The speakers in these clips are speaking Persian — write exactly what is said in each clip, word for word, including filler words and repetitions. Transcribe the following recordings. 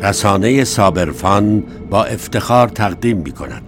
رسانه صابرفان با افتخار تقدیم می‌کند.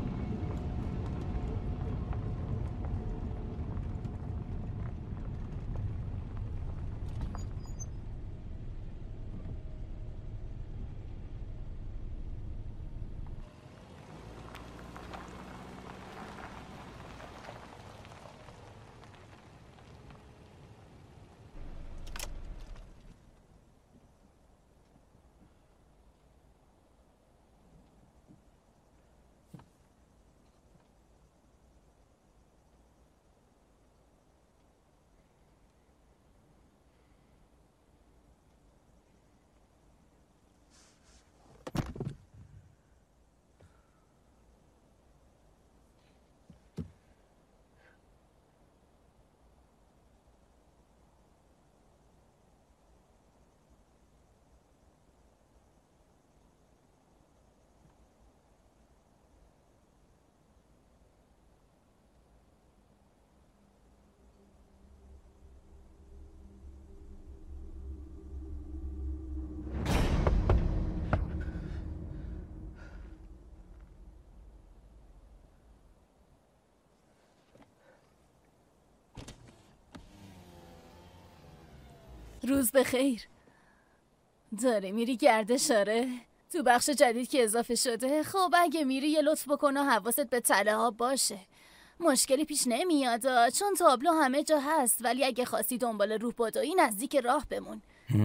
روز بخیر. داری میری گردش؟ آره تو بخش جدید که اضافه شده. خب اگه میری یه لطف بکن و حواست به تله ها باشه. مشکلی پیش نمیاد چون تابلو همه جا هست، ولی اگه خواستی دنبال روح بدویی نزدیک راه بمون.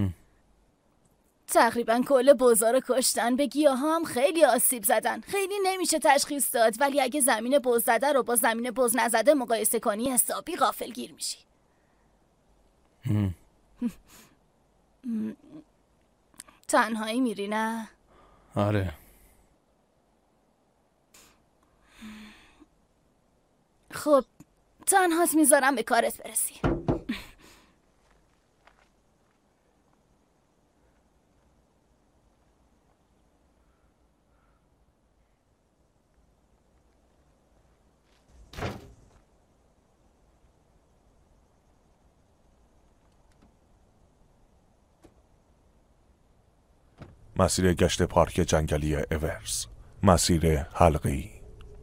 تقریبا کل بزار رو کشتن. به گیاه هم خیلی آسیب زدن. خیلی نمیشه تشخیص داد، ولی اگه زمین بز زده رو با زمین بز نزده مقایسه کنی حسابی غافلگیر میشی. تنهایی میری نه؟ آره. خب تنهات میذارم به کارت برسی. مسیر گشت پارک جنگلی اورز، مسیر حلقه‌ای.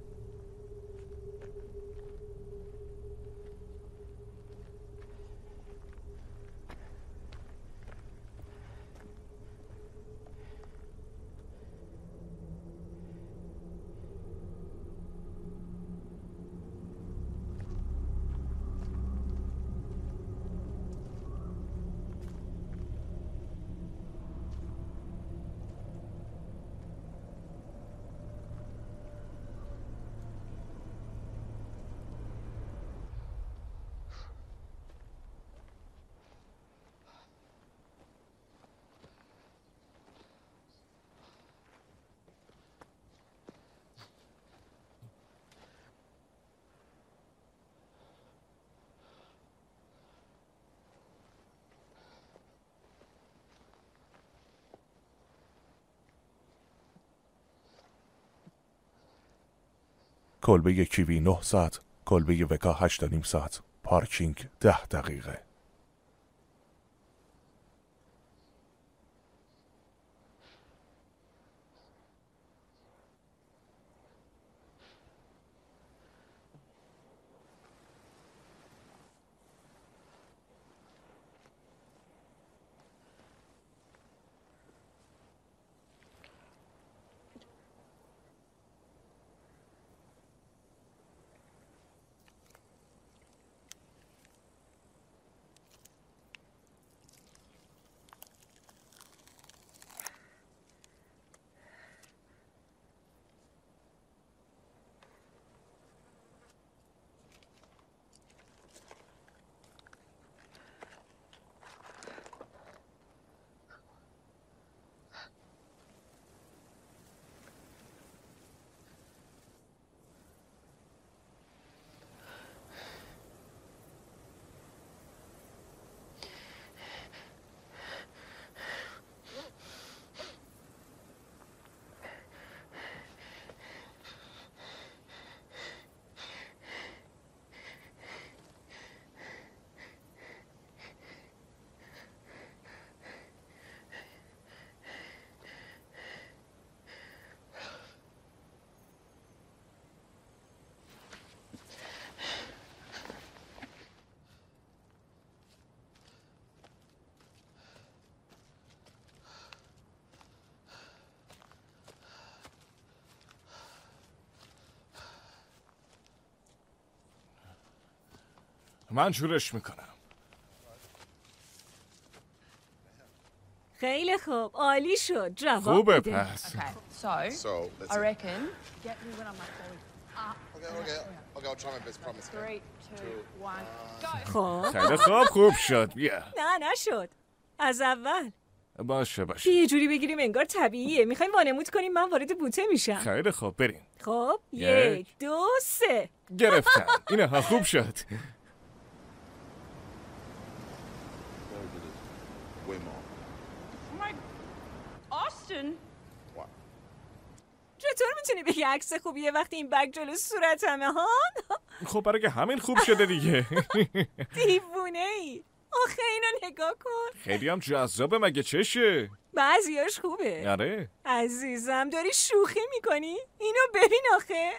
کلبه کیوی نه ساعت، کلبه وکا هشت و نیم ساعت، پارکینگ ده دقیقه. من جورش میکنم. خیلی خوب، عالی شد. جواب خوبه بده. پس. Okay, so, So, let's I see. reckon. Get me when I'm like, Okay, okay. Okay, I'll try my best, promise. three, two, one, go. خب خیلی خوب خوب شد. بیا. نه نشد. از اول باشه باشه. یه جوری بگیریم انگار طبیعیه. میخوایم وانمود کنیم من وارد بوته میشم. خیلی خوب بریم. خب یک. یک دو سه. گرفتم. اینها خوب شد. Way more. My Austin. What? چطور میتونی بگی عکس خوبیه وقتی این بگ جلو صورتمه ها؟ خب برای که همین خوب شده دیگه. دیوونه ای. آخه اینو نگاه کن. خیلی هم جذابه مگه چشه؟ بعضیاش خوبه. آره. عزیزم داری شوخی میکنی؟ اینو ببین آخه.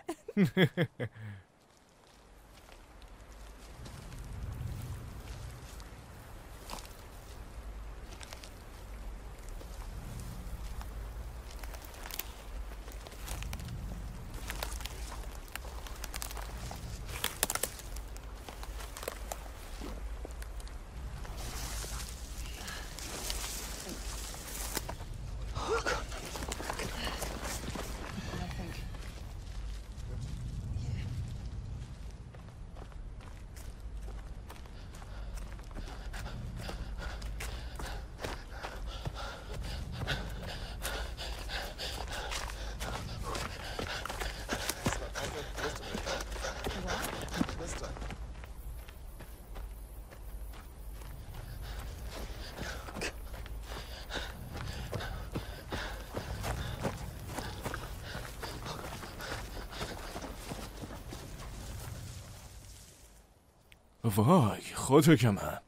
وای خودو که من.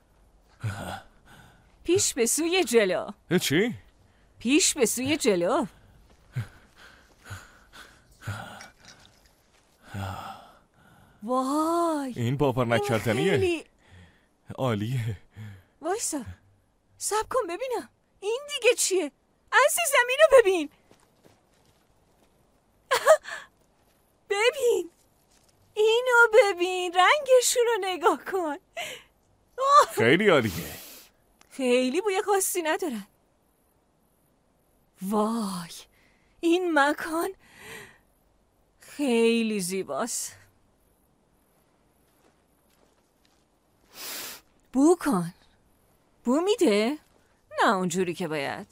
پیش به سوی جلو. چی؟ پیش به سوی جلو. وای این باور نکردنیه. خیلی عالیه. وایسا سب کن ببینم این دیگه چیه؟ عزیزم اینو ببین. ببین اینو ببین رنگشون رو نگاه کن. آه، خیلی عالیه. خیلی بوی خاصی ندارن. وای این مکان خیلی زیباست. بو کن. بو میده؟ نه اونجوری که باید.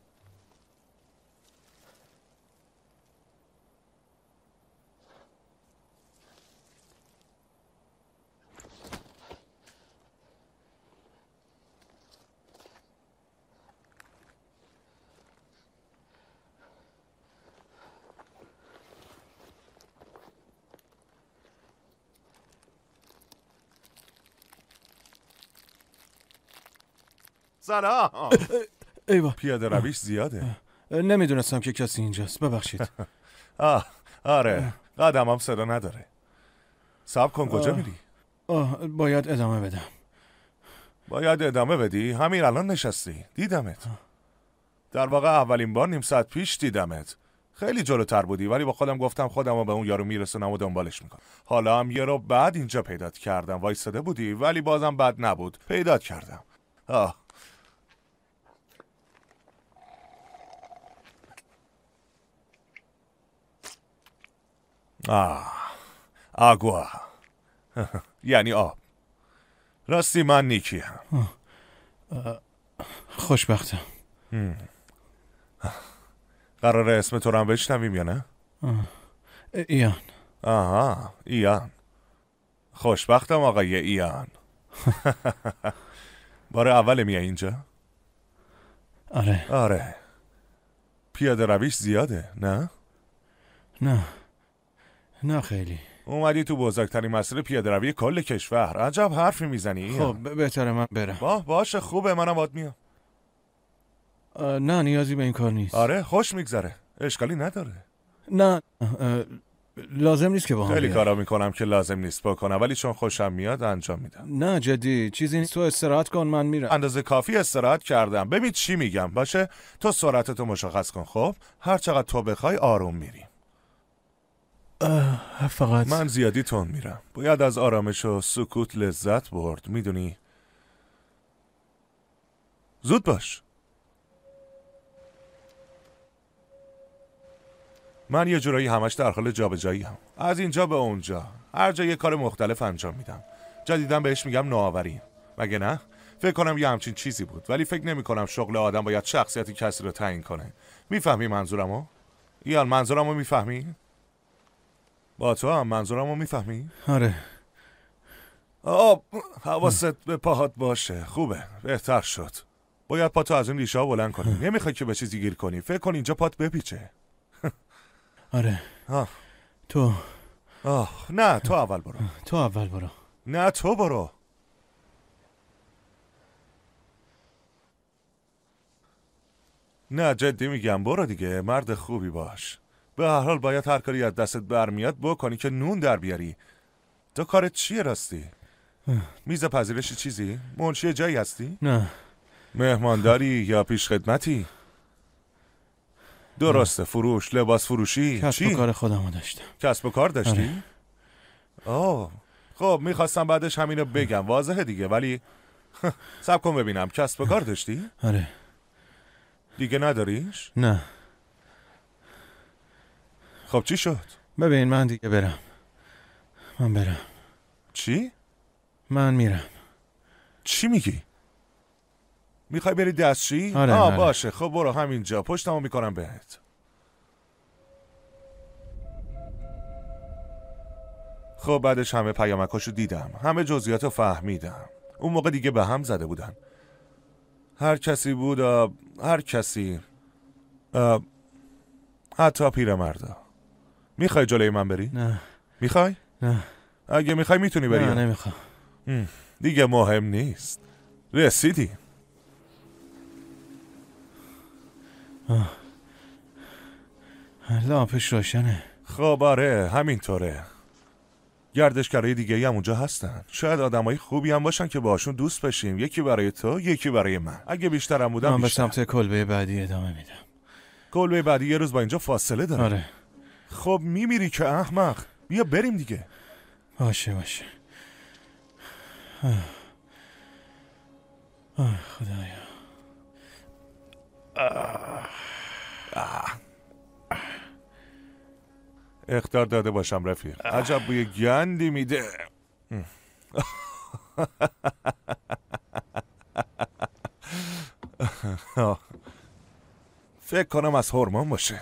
سلام. ایوا پیاده رویش زیاده. نمیدونستم که کسی اینجاست، ببخشید. آه آره قدمم صدا نداره. صبر کن کجا میری؟ آه باید ادامه بدم. باید ادامه بدی؟ همین الان نشستی دیدمت. در واقع اولین بار نیم ساعت پیش دیدمت. خیلی جلوتر بودی ولی با خودم گفتم خودم رو به اون یارو میرسونم و دنبالش میکنم. حالا هم یه رو بعد اینجا پیدات کردم. وایساده بودی ولی بازم بد نبود. پیدات کردم. آه آه آگوا یعنی آب. راستی من نیکی هم. خوشبختم. قراره اسم تو رو هم بشنویم یا نه؟ ایان. آها ایان. خوشبختم آقای ایان. بار اول میای اینجا؟ آره. آره. پیاده رویش زیاده نه؟ نه نه خیلی. اومدی تو بزرگترین مسیر پیاده روی کل کشور. عجب حرفی میزنی. خب بهتره من برم. با باشه خوبه منم باد میام. نه نیازی به این کار نیست. آره خوش میگذره. اشکالی نداره. نه لازم نیست که با هم خیلی بیای. کارا میکنم که لازم نیست بکنم ولی چون خوشم میاد انجام میدم. نه جدی چیزی نیست، تو استراحت کن من میرم. اندازه کافی استراحت کردم. ببین چی میگم باشه. تو سرعتتو مشخص کن. خب هر چقدر تو بخوای آروم میریم. فقط من زیادی تون میرم. باید از آرامش و سکوت لذت برد، میدونی؟ زود باش. من یه جورایی همش در حال جابجایی هم. از اینجا به اونجا، هر جا یه کار مختلف انجام میدم. جدیداً بهش میگم نوآوری. مگه نه؟ فکر کنم یه همچین چیزی بود، ولی فکر نمی کنم شغل آدم باید شخصیت کسی رو تعیین کنه. میفهمی منظورمو؟ ایان منظورمو میفهمی؟ با تو هم منظورمو میفهمی؟ آره. آب حواست به پاهات باشه. خوبه، بهتر شد. باید پاتو از این ریشه ها بلند کنی. نمیخوای که به چیزی گیر کنی. فکر کن اینجا پات بپیچه. آره. آه. تو آه نه تو اول برو. تو اول برو. نه تو برو. نه جدی میگم برو دیگه. مرد خوبی باش. به هر حال باید هر کاری از دستت برمیاد بکنی که نون در بیاری. تو کارت چیه راستی؟ میز پذیرشی چیزی؟ منشی جایی هستی؟ نه. مهمانداری یا پیش خدمتی؟ درسته. فروش، لباس فروشی؟ کسب چی؟ و کار خودمو داشتم. کسب و کار داشتی؟ آره. آه خب میخواستم بعدش همینو بگم. واضحه دیگه، ولی صبر کن ببینم. کسب و کار داشتی؟ آره. دیگه نداریش؟ نه. خب چی شد؟ ببین من دیگه برم. من برم. چی؟ من میرم. چی میگی؟ میخوای بری دستشویی؟ آره. آه آره. باشه. خب برو همینجا. پشتمو میکنم بهت. خب بعدش همه پیامکاشو دیدم. همه جزئیاتو فهمیدم. اون موقع دیگه به هم زده بودن. هر کسی بود. آه، هر کسی. آه، حتی پیرمردا. میخوای جلوی من بری؟ نه. میخوای؟ نه. اگه میخوای میتونی بری. نه نمیخوام. دیگه مهم نیست. رسیدی. لامپش روشنه. خب آره همینطوره. گردشگرای دیگه ای هم اونجا هستن. شاید آدمای خوبی هم باشن که باشون دوست بشیم. یکی برای تو، یکی برای من. اگه بیشترم بودم من به بیشتر. سمت کلبه بعدی ادامه میدم. کلبه بعدی یه روز با اینجا فاصله داره. آره. خب میمیری که احمق. بیا بریم دیگه. باشه باشه. آه. آه خدایا. اخطار داده باشم رفیق. عجب بوی گندی میده. فکر کنم از هورمون باشه.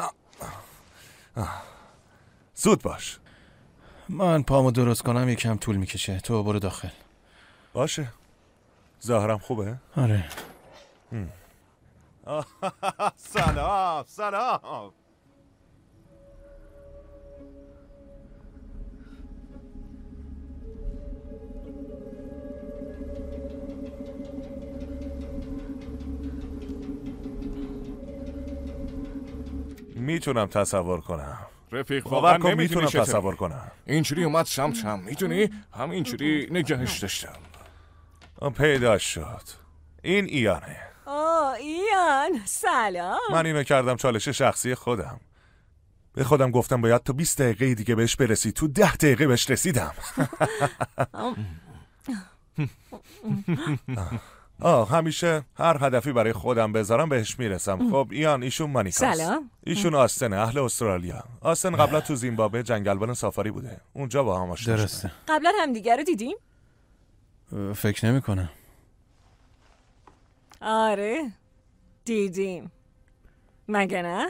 زود باش. من پامو درست کنم یکم طول میکشه. تو برو داخل. باشه. ظاهرم خوبه؟ آره. سلام سلام. میتونم تصور کنم. رفیق باور واقعا کن نمیتونی میتونم چطوری. تصور کنم. اینجوری اومد سمتم میدونی همینجوری نگهش داشتم. پیدا شد. این ایانه. آه ایان سلام. من اینو کردم چالش شخصی خودم. به خودم گفتم باید تو بیست دقیقه دیگه بهش برسی. تو ده دقیقه بهش رسیدم. آه همیشه هر هدفی برای خودم بذارم بهش میرسم. خب ایان ایشون مانیکاست. سلام. ایشون آستنه، اهل استرالیا. آستن قبلا تو زیمبابوه جنگلبان سافاری بوده. اونجا با هم آشنا شدیم. درسته. قبلا هم دیگر رو دیدیم؟ فکر نمی کنم. آره دیدیم. مگه نه؟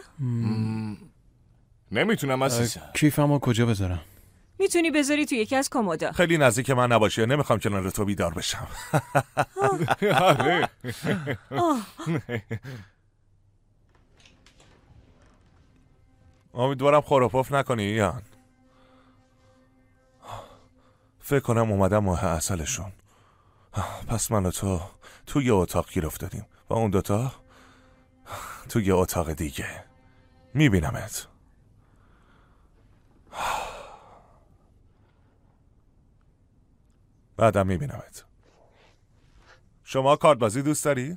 نمیتونم عزیزم. کیفمو کجا بذارم؟ میتونی بذاری تو یکی از کمودا. خیلی نزدیک من نباشی. نمیخوام کنار تو بیدار بشم. آره. امیدوارم خور و پف نکنی ایان. فکر کنم اومدم ماه اصلشون. پس من و تو تو یه اتاق گیر افتادیم و اون دوتا تو یه اتاق دیگه. میبینمت. بعدم میبینمت. شما کارت بازی دوست دارید؟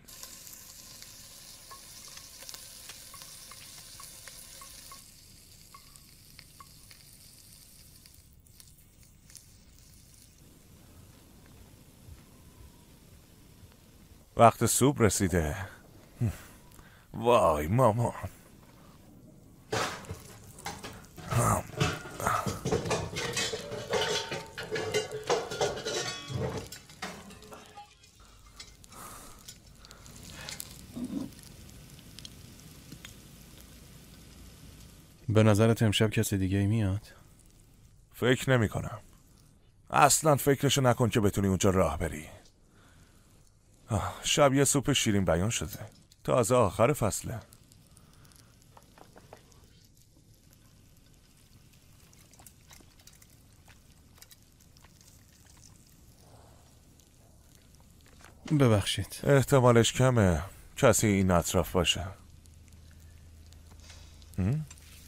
وقت سوپ رسیده. وای مامان. به نظرت امشب کسی دیگه ای میاد؟ فکر نمی کنم. اصلا فکرشو نکن که بتونی اونجا راه بری. آه، شب یه سوپ شیرین بیان شده. تازه آخر فصله. ببخشید. احتمالش کمه کسی این اطراف باشه. هم؟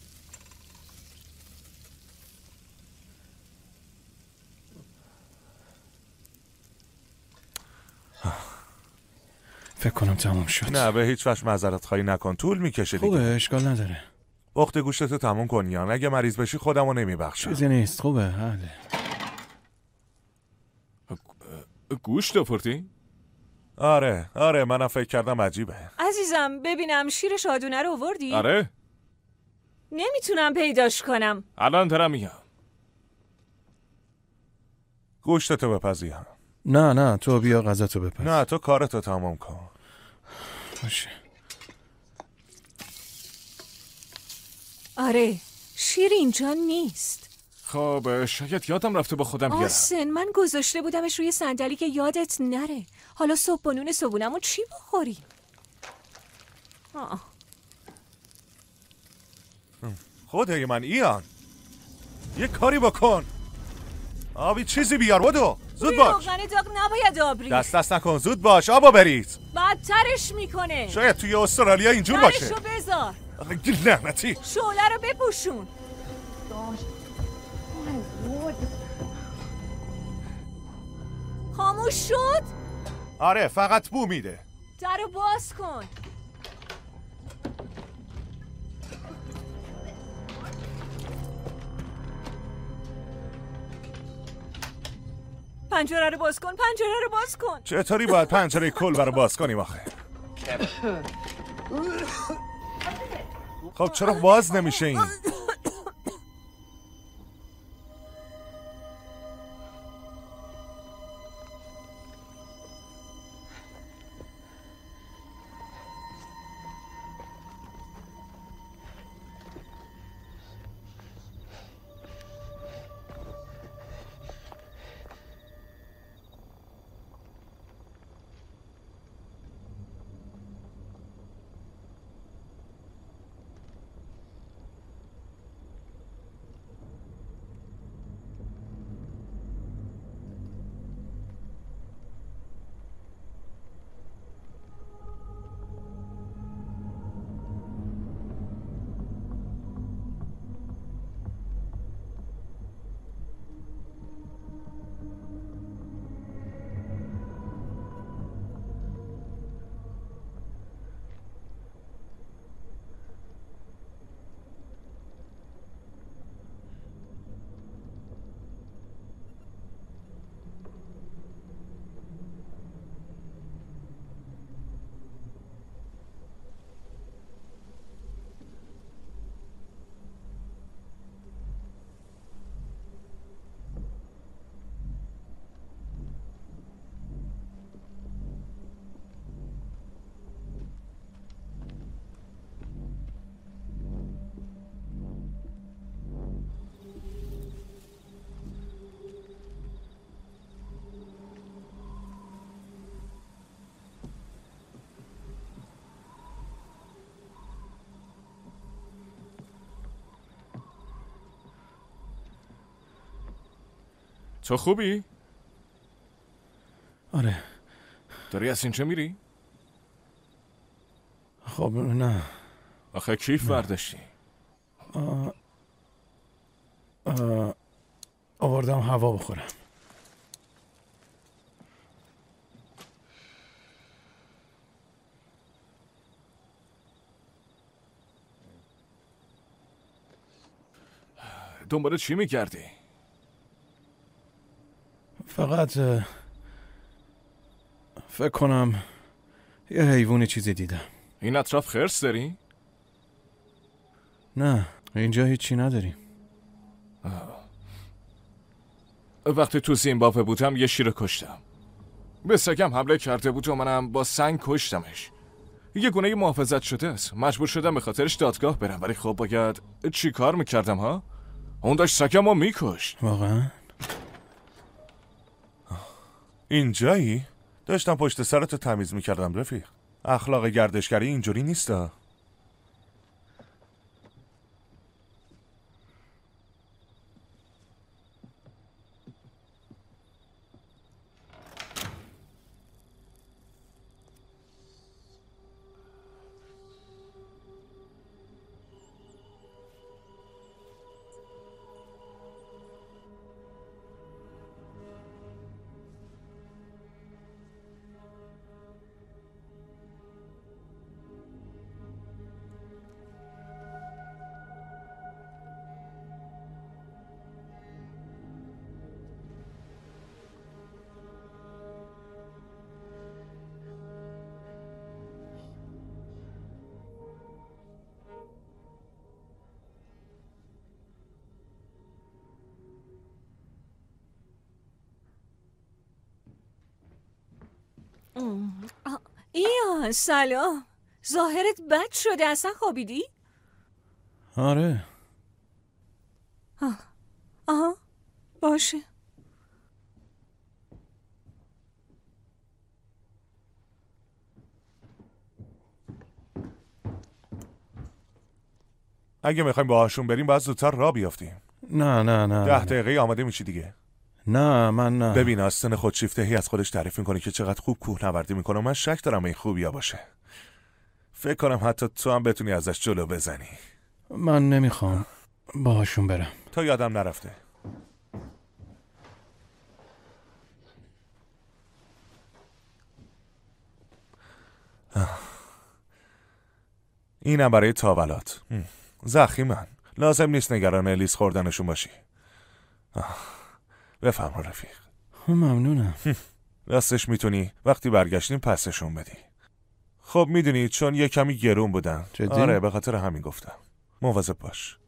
فکر کنم تموم شد. نه به هیچ وجه معذرت خواهی نکن، طول میکشه دیگه. خوبه، اشکال نداره. وقت گوشتتو تموم کن یا اگه مریض بشی خودمو نمیبخشم. چیزی نیست، خوبه. حله. گوشت آوردی؟ آره آره منم فکر کردم عجیبه. عزیزم ببینم شیر شادونه رو آوردی؟ آره نمیتونم پیداش کنم. الان دارم میام. گوشتتو بپزیم. نه نه تو بیا غذاتو بپز. نه تو کارتو تمام کن. باشه. آره شیر اینجا نیست. خب شاید یادم رفته با خودم بیارم. آسن من گذاشته بودمش روی صندلی که یادت نره. حالا صبح با نون صبحونمون چی بخوری؟ آه. خدای من ایان یه کاری بکن. آبی چیزی بیار بدو زود باش. روغن داغ نباید آب ریخت. دست دست نکن زود باش آبا بریز. بدترش میکنه. شاید توی استرالیا اینجور باشه. درشو بذار. لعنتی. شعله رو بپوشون. خاموش شد؟ آره فقط بو میده. درو باز کن. پنجره رو باز کن، پنجره رو باز کن. چطوری باید پنجره کلبه رو باز کنیم آخه؟ خب چرا باز نمیشه این؟ تو خوبی؟ آره. داری از اینجا میری؟ خب نه. آخه کیف برداشتی؟ آه... آه... آوردم هوا بخورم. دنبال چی میگردی؟ فقط فکر کنم یه حیوان چیزی دیدم. این اطراف خرس داری؟ نه اینجا هیچی نداریم. وقتی تو زیمبابوه بودم یه شیر کشتم. به سگم حمله کرده بود و منم با سنگ کشتمش. یه گونه محافظت شده است. مجبور شدم به خاطرش دادگاه برم، ولی خب باید چی کار میکردم ها؟ اون داشت سگم رو میکشت. واقعا؟ اینجایی؟ داشتم پشت سرتو تمیز میکردم رفیق. اخلاق گردشگری اینجوری نیستا. ایان سلام. ظاهرت بد شده، اصلا خوابیدی؟ آره. آه. آها باشه. اگه میخوایم باهاشون بریم باید زودتر راه بیافتیم. نه نه نه ده دقیقه آماده میشی دیگه. نه من نه. ببین آستن خودشیفتهی از خودش تعریف میکنه که چقدر خوب کوهنوردی میکنه. من شک دارم این خوبیا باشه. فکر کنم حتی تو هم بتونی ازش جلو بزنی. من نمیخوام باهاشون برم. تو یادم نرفته. اینم برای تاولات. زخیمن. لازم نیست نگران لیز خوردنشون باشی. بفهم رفیق. ممنونم. راستش میتونی وقتی برگشتیم پسشون بدی. خب میدونی چون یه کمی گرون بودن. جدی؟ آره به خاطر همین گفتم. مواظب باش.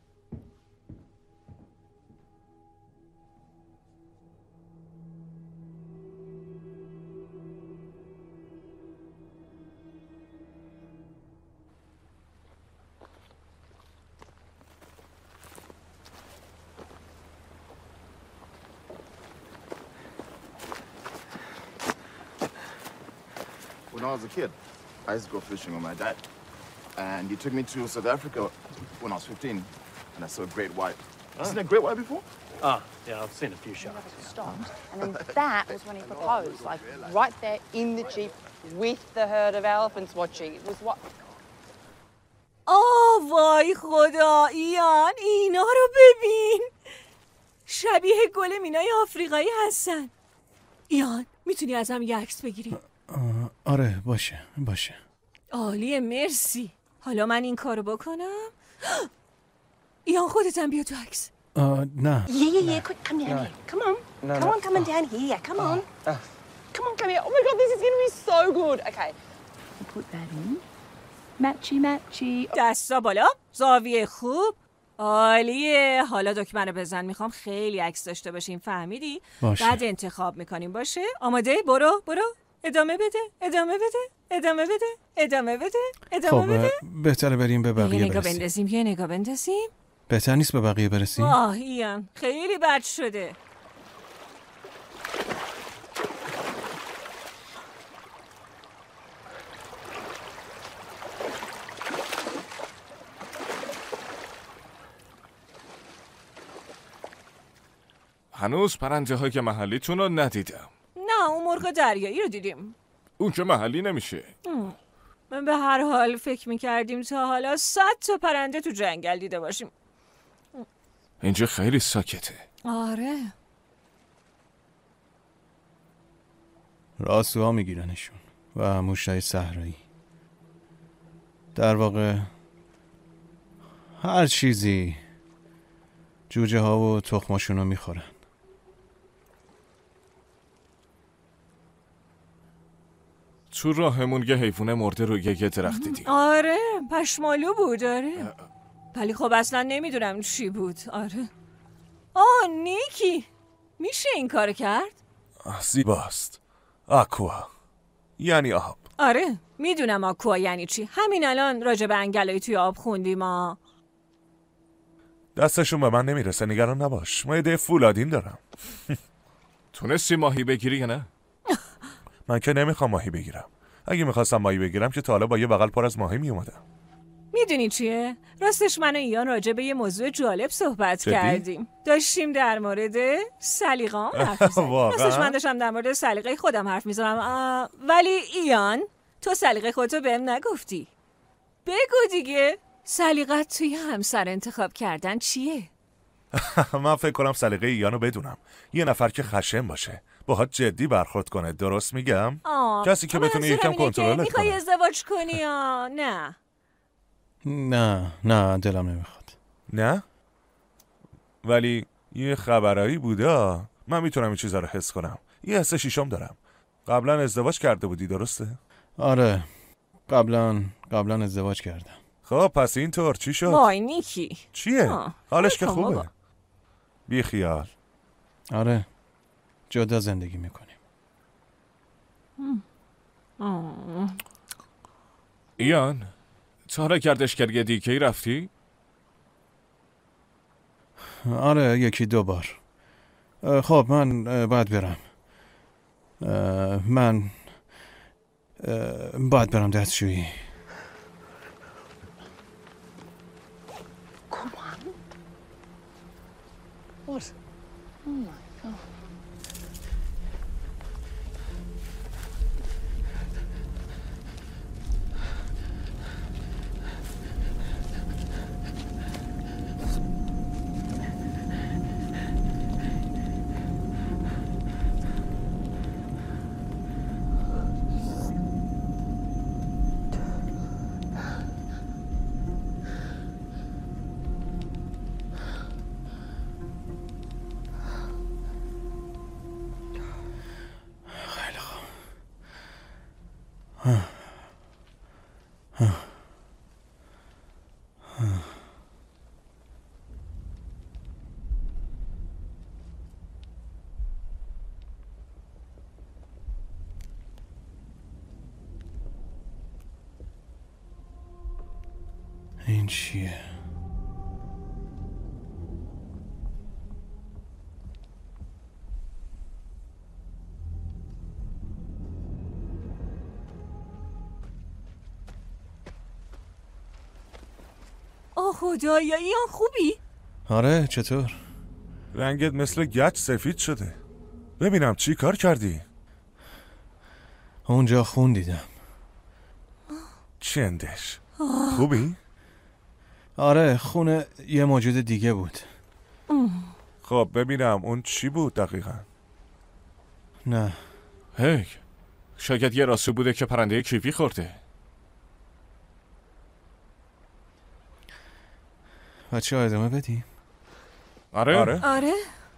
When I was a kid, I used to go fishing with my dad. And he took me to South Africa when I was fifteen. And I saw a great white. Oh. Seen a great white before? Ah, yeah, I've seen a few sharks. Stopped, and then that was when he proposed, like right there in the jeep with the herd of elephants watching. It was what? آه وای خدا ایان اینا رو ببین. شبیه گل مینای آفریقایی هستن. ایان میتونی ازم یه عکس بگیری؟ آره باشه باشه. عالیه مرسی. حالا من این کارو بکنم. ایان خودتم بیا تو عکس. نه. Yeah, yeah, yeah. Quick, come down here. Come on. No, come no. on, come on down here. Come on. Come on, come here. Oh my God, this is going to be so good. Okay. Put that in. Matchy, matchy. دستا بالا. زاویه خوب. عالیه. حالا دکمه رو بزن. میخوام خیلی عکس داشته باشیم. فهمیدی؟ باشه. بعد انتخاب میکنیم. باشه؟ آماده؟ برو برو. ادامه بده. ادامه بده. ادامه بده. ادامه بده. ادامه بده. خب بهتره بریم به بقیه یه نگاه برسیم. بندازیم. یه نگاه بندازیم. بهتر نیست به بقیه برسیم؟ آه ایان خیلی بد شده. هنوز پرنده های محلیتون رو ندیدم. نه اون مرغ دریایی رو دیدیم. اون که محلی نمیشه. من به هر حال فکر میکردیم تا حالا صد تا پرنده تو جنگل دیده باشیم. اینجا خیلی ساکته. آره. راسوها میگیرنشون و موشای صحرایی. در واقع هر چیزی جوجه ها و تخماشون رو میخورن. تو راهمون یه حیوان مرده روی یه درخت دیدیم. آره پشمالو بود. آره ولی خب اصلا نمیدونم چی بود. آره آه نیکی، میشه این کار کرد؟ زیباست. آکوا یعنی آب. آره میدونم آکوا یعنی چی. همین الان راجع به انگلایی توی آب خوندیم. ما دستشون به من نمیرسه، نگران نباش. ما ایده فولادین دارم. تونستی ماهی بگیری یا نه؟ من که نمیخوام ماهی بگیرم. اگه میخواستم ماهی بگیرم که تا حالا با یه بغل پر از ماهی میومدم. میدونی چیه؟ راستش من و ایان راجع به یه موضوع جالب صحبت جدی؟ کردیم. داشتیم در مورد سلیقه‌ام حرف می‌زدیم. راستش من داشتم در مورد سلیقه خودم حرف می‌زدم. ولی ایان تو سلیقه خودتو بهم نگفتی. بگو دیگه، سلیقت توی همسر انتخاب کردن چیه؟ من فکر کنم سلیقه ایانو بدونم. یه نفر که خشن باشه، باهات جدی برخورد کنه. درست میگم؟ آه. کسی که بتونه یکم کنترلت کنه. میخوای ازدواج کنی یا نه؟ نه نه دلم نمیخواد. نه؟ ولی یه خبرایی بوده. من میتونم این چیزا رو حس کنم. یه حس شیشم دارم. قبلا ازدواج کرده بودی درسته؟ آره قبلا قبلا ازدواج کردم. خب پس اینطور چی شد؟ وای نیکی چیه؟ آه. حالش که بابا. خوبه. بی خیال. آره جدا زندگی میکنیم. ایان تا حالا گردشگری دیگه رفتی؟ آره یکی دو بار. خب من باید برم. من باید برم دستشویی. What? Oh my God. این چیه؟ آه خدایا ایان خوبی؟ آره چطور؟ رنگت مثل گچ سفید شده. ببینم چی کار کردی؟ اونجا خون دیدم. چندش خوبی؟ آره خون یه موجود دیگه بود. خب ببینم اون چی بود دقیقا؟ نه هی شاید یه راسو بوده که پرنده کیوی خورده. بچه ها ادامه بدیم. آره آره آره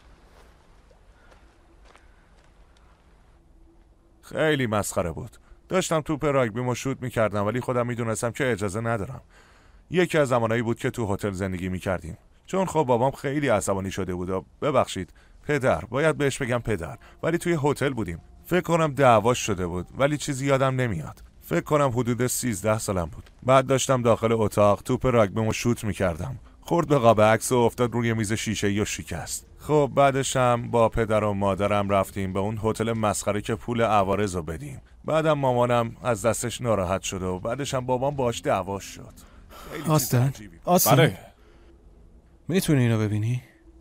خیلی مسخره بود. داشتم توپ راگبیمو شوت میکردم ولی خودم میدونستم که اجازه ندارم. یکی از زمانایی بود که تو هتل زندگی میکردیم. چون خب بابام خیلی عصبانی شده بود و ببخشید پدر، باید بهش بگم پدر، ولی توی هتل بودیم. فکر کنم دعواش شده بود ولی چیزی یادم نمیاد. فکر کنم حدود سیزده سالم بود. بعد داشتم داخل اتاق توپ راگبیمو شوت میکردم. خورد به قاب عکس و افتاد روی میز شیشه‌ای و شکست. خب بعدش هم با پدر و مادرم رفتیم به اون هتل مسخره که پول عوارض رو بدیم. بعدم مامانم از دستش ناراحت شد و بعدش هم بابام باهاش دعواش شد. آستن آستن بله میتونی اینو ببینی؟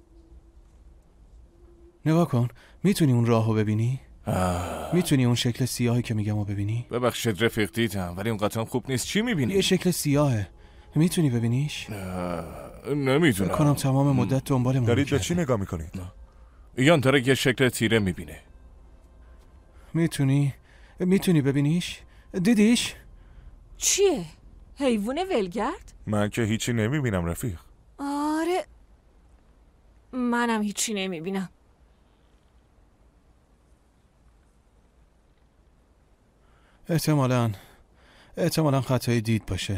نگاه کن میتونی اون راهو ببینی؟ میتونی اون شکل سیاهی که میگم رو ببینی؟ ببخشید رفیق دیدم ولی اون قطعا خوب نیست. چی میبینی؟ یه شکل سیاهه. میتونی ببینیش؟ نمیتونم. فکر کنم تمام مدت دنبالمون دارید به می‌کرده. چی نگاه میکنید؟ ایان داره یه شکل تیره میبینه. میتونی میتونی ببینیش؟ دیدیش؟ چیه؟ حیوان ولگرد؟ من که هیچی نمیبینم رفیق. آره منم هیچی نمیبینم. احتمالاً احتمالاً خطای دید باشه.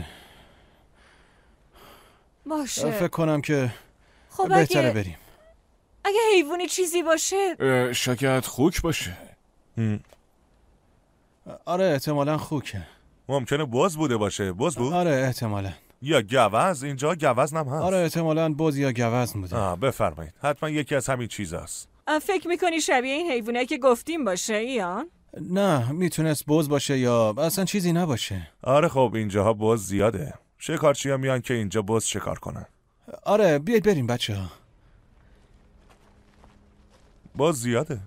باشه. فکر کنم که خب بهتره اگه... بریم. اگه حیوانی چیزی باشه شاید خوک باشه. آره احتمالاً خوکه. ممکنه بز بوده باشه. بز بود؟ آره احتمالاً. یا گوز. اینجا گوزنم هست. آره احتمالاً بز یا گوز بوده. آه بفرمایید. حتما یکی از همین چیزاست. فکر میکنی شبیه این حیوانایی که گفتیم باشه ایان؟ نه میتونست بز باشه یا اصلا چیزی نباشه. آره خب اینجاها بز زیاده. شکارچی‌ها میان که اینجا بز شکار کنن. آره بیاید بریم بچه ها. بز زیاده.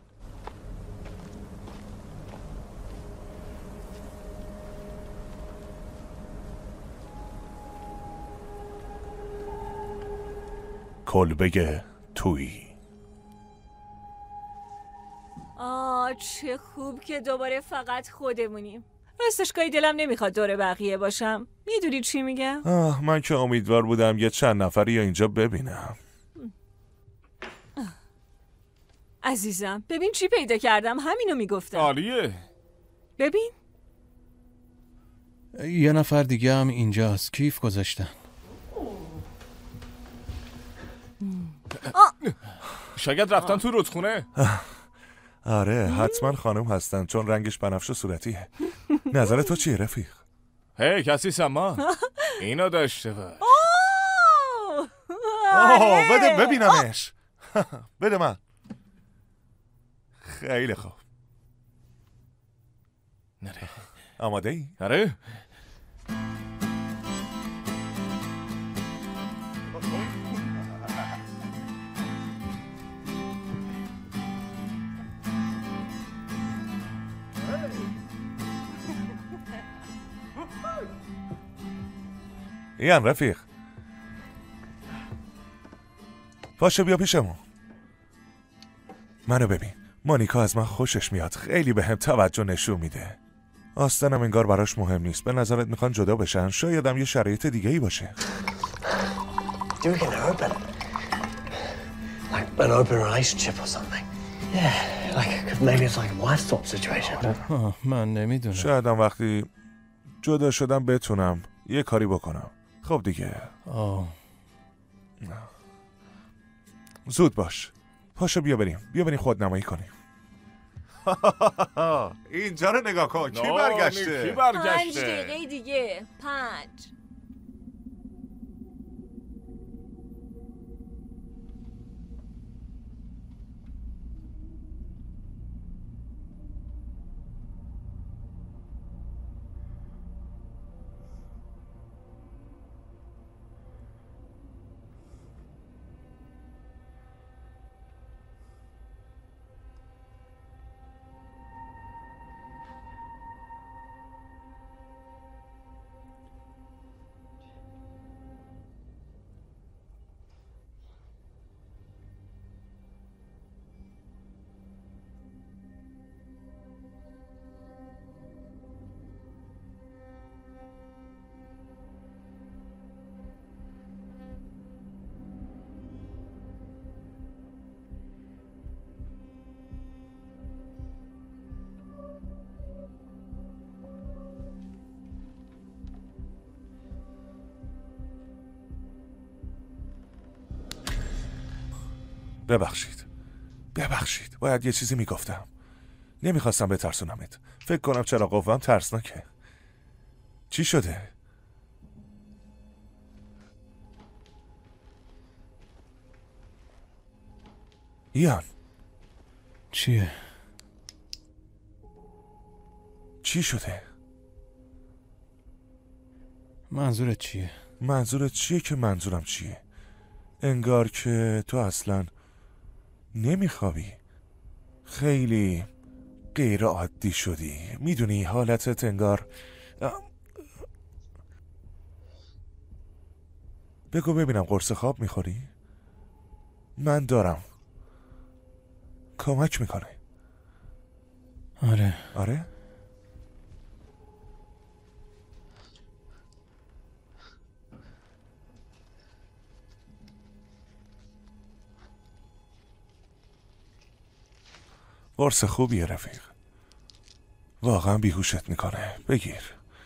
کلبه تویی. آه چه خوب که دوباره فقط خودمونیم. راستش کاری دلم نمیخواد دور بقیه باشم. میدونی چی میگم؟ آه من که امیدوار بودم یه چند نفری یا اینجا ببینم. عزیزم ببین چی پیدا کردم، همینو میگفتم. عالیه. ببین یه نفر دیگه هم اینجاست. کیف گذاشتن. شاید رفتن تو رودخونه. آره حتما خانم هستن چون رنگش بنفش صورتیه. نظر تو چیه رفیق؟ هی کسی سما اینو داشته باش. آه بده ببینمش. بده من. خیلی خوب. نره. آماده ای؟ آره. ایان رفیق باشه بیا پیشمون. منو ببین. مانیکا از من خوشش میاد. خیلی به هم توجه نشون میده. آستانم انگار براش مهم نیست. به نظرت میخوان جدا بشن؟ شاید هم یه شرایط دیگه ای باشه. Do you reckon they're open? Like an open relationship or something? Yeah, like maybe it's like a wife swap situation. آه من نمیدونم. شاید هم وقتی جدا شدم بتونم یه کاری بکنم. خب دیگه. آه. زود باش. پاشو بیا بریم. بیا بریم خودنمایی کنیم. اینجا رو نگاه کن. کی برگشته؟ کی برگشته؟ پنج دقیقه دیگه. پنج. ببخشید. ببخشید. باید یه چیزی میگفتم. نمیخواستم بترسونمت. فکر کنم چرا قوام ترسناکه. چی شده؟ ایان چیه؟ چی شده؟ منظورت چیه؟ منظورت چیه که منظورم چیه؟ انگار که تو اصلا نمیخوابی. خیلی غیر عادی شدی. میدونی حالتت انگار. بگو ببینم قرص خواب میخوری؟ من دارم. کمک میکنه. آره. آره؟ قرص خوبیه رفیق. واقعا بیهوشت میکنه. بگیر.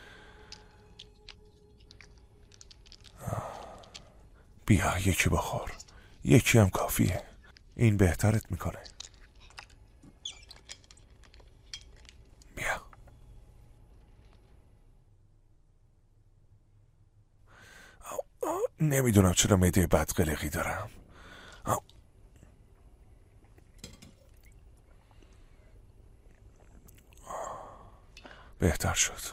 بیا یکی بخور. یکی هم کافیه. این بهترت میکنه. بیا. نمیدونم چرا معده بدقلقی دارم. بهتر شد.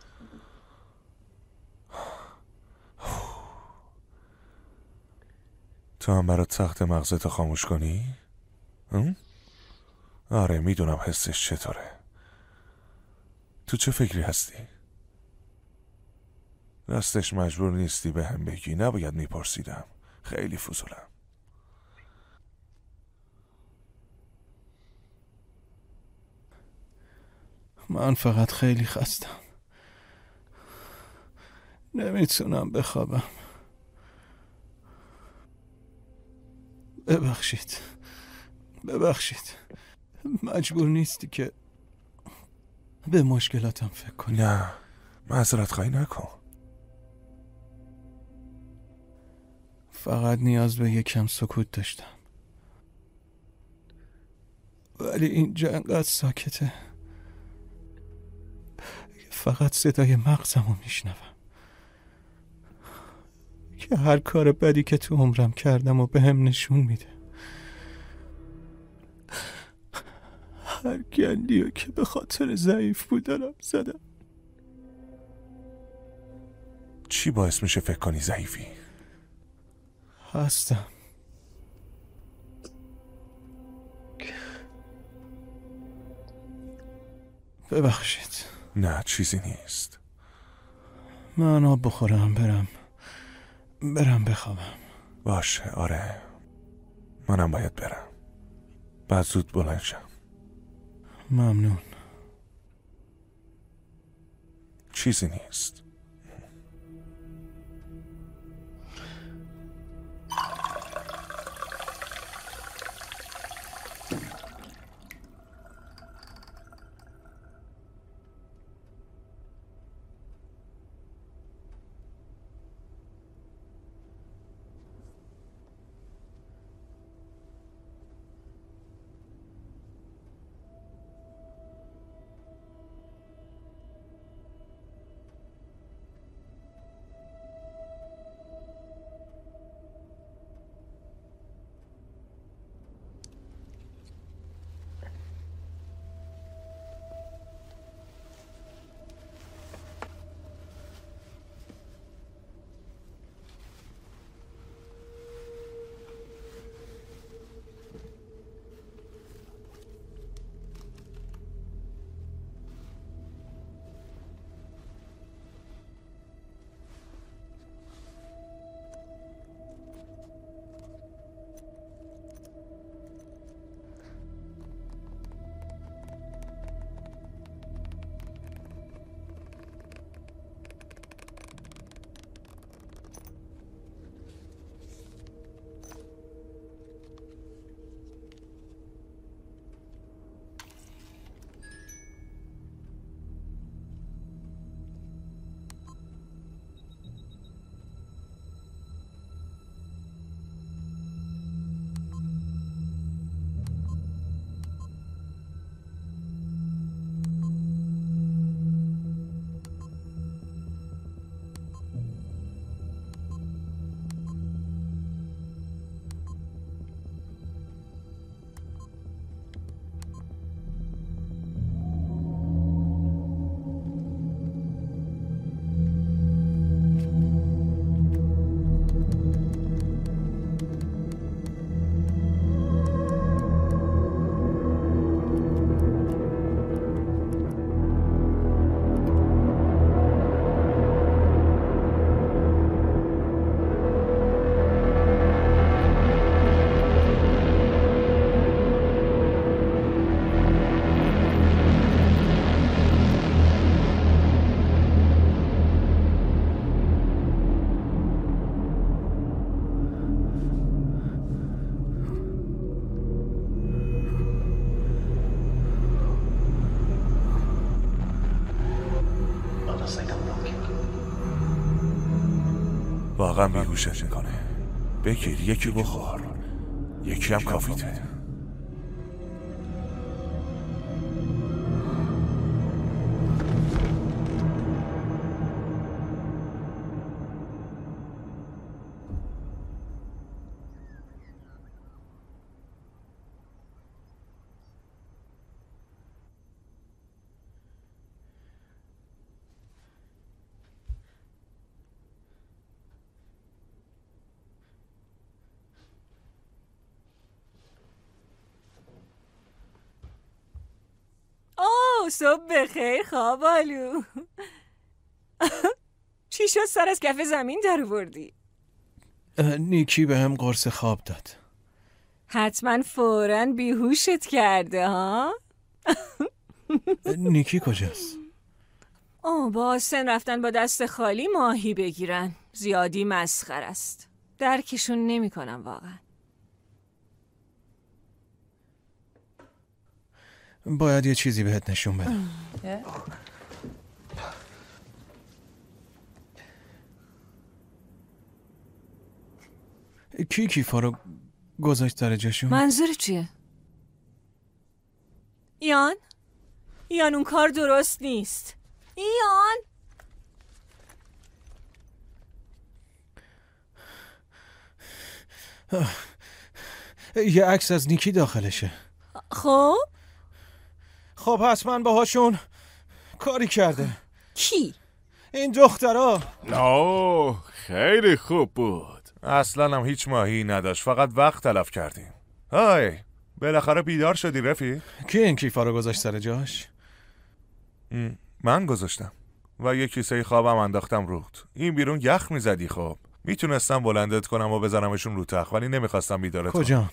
تو هم برات سخت مغزتو خاموش کنی؟ آره میدونم حسش چطوره. تو چه فکری هستی؟ راستش مجبور نیستی به هم بگی. نباید میپرسیدم. خیلی فضولم. من فقط خیلی خستم. نمیتونم بخوابم. ببخشید. ببخشید. مجبور نیستی که به مشکلاتم فکر کنی. نه معذرت خواهی نکن. فقط نیاز به یکم سکوت داشتم. ولی اینجا انقدر ساکته. فقط صدای مغزمو میشنوم که هر کار بدی که تو عمرم کردم و به هم نشون میده. هر گندیو که به خاطر ضعیف بودنم زدم. چی باعث میشه فکر کنی ضعیفی؟ هستم. ببخشید. نه چیزی نیست. من آب بخورم برم برم بخوابم. باشه آره منم باید برم. بعد زود بلند شم. ممنون. چیزی نیست. واقعا بیهوشت میکنه. بگیر یکی بخور، یکی هم کافیته. صبح بخیر خوابالو. چی شد سر از کف زمین در آوردی؟ نیکی به هم قرص خواب داد. حتما فوراً بیهوشت کرده ها؟ نیکی کجاست؟ اوه با آسن رفتن با دست خالی ماهی بگیرن. زیادی مسخره است. درکشون نمی کنم واقعا. باید یه چیزی بهت نشون بدم. کی کیفا رو گذاشت در جاشون؟ منظور چیه؟ ایان؟ ایان اون کار درست نیست. ایان؟ یه عکس از نیکی داخلشه. خب؟ خب حتما باهاشون کاری کرده. کی؟ این دخترها. نه خیلی خوب بود. اصلا هم هیچ ماهی نداشت، فقط وقت تلف کردیم. های بالاخره بیدار شدی رفیق؟ کی این کیفا رو گذاشت سر جاش؟ من گذاشتم و یه کیسه خوابم انداختم روت. این بیرون یخ میزدی. خب میتونستم بلندت کنم و بزنمشون رو تخت ولی نمیخواستم بیدارت کنم. کجان؟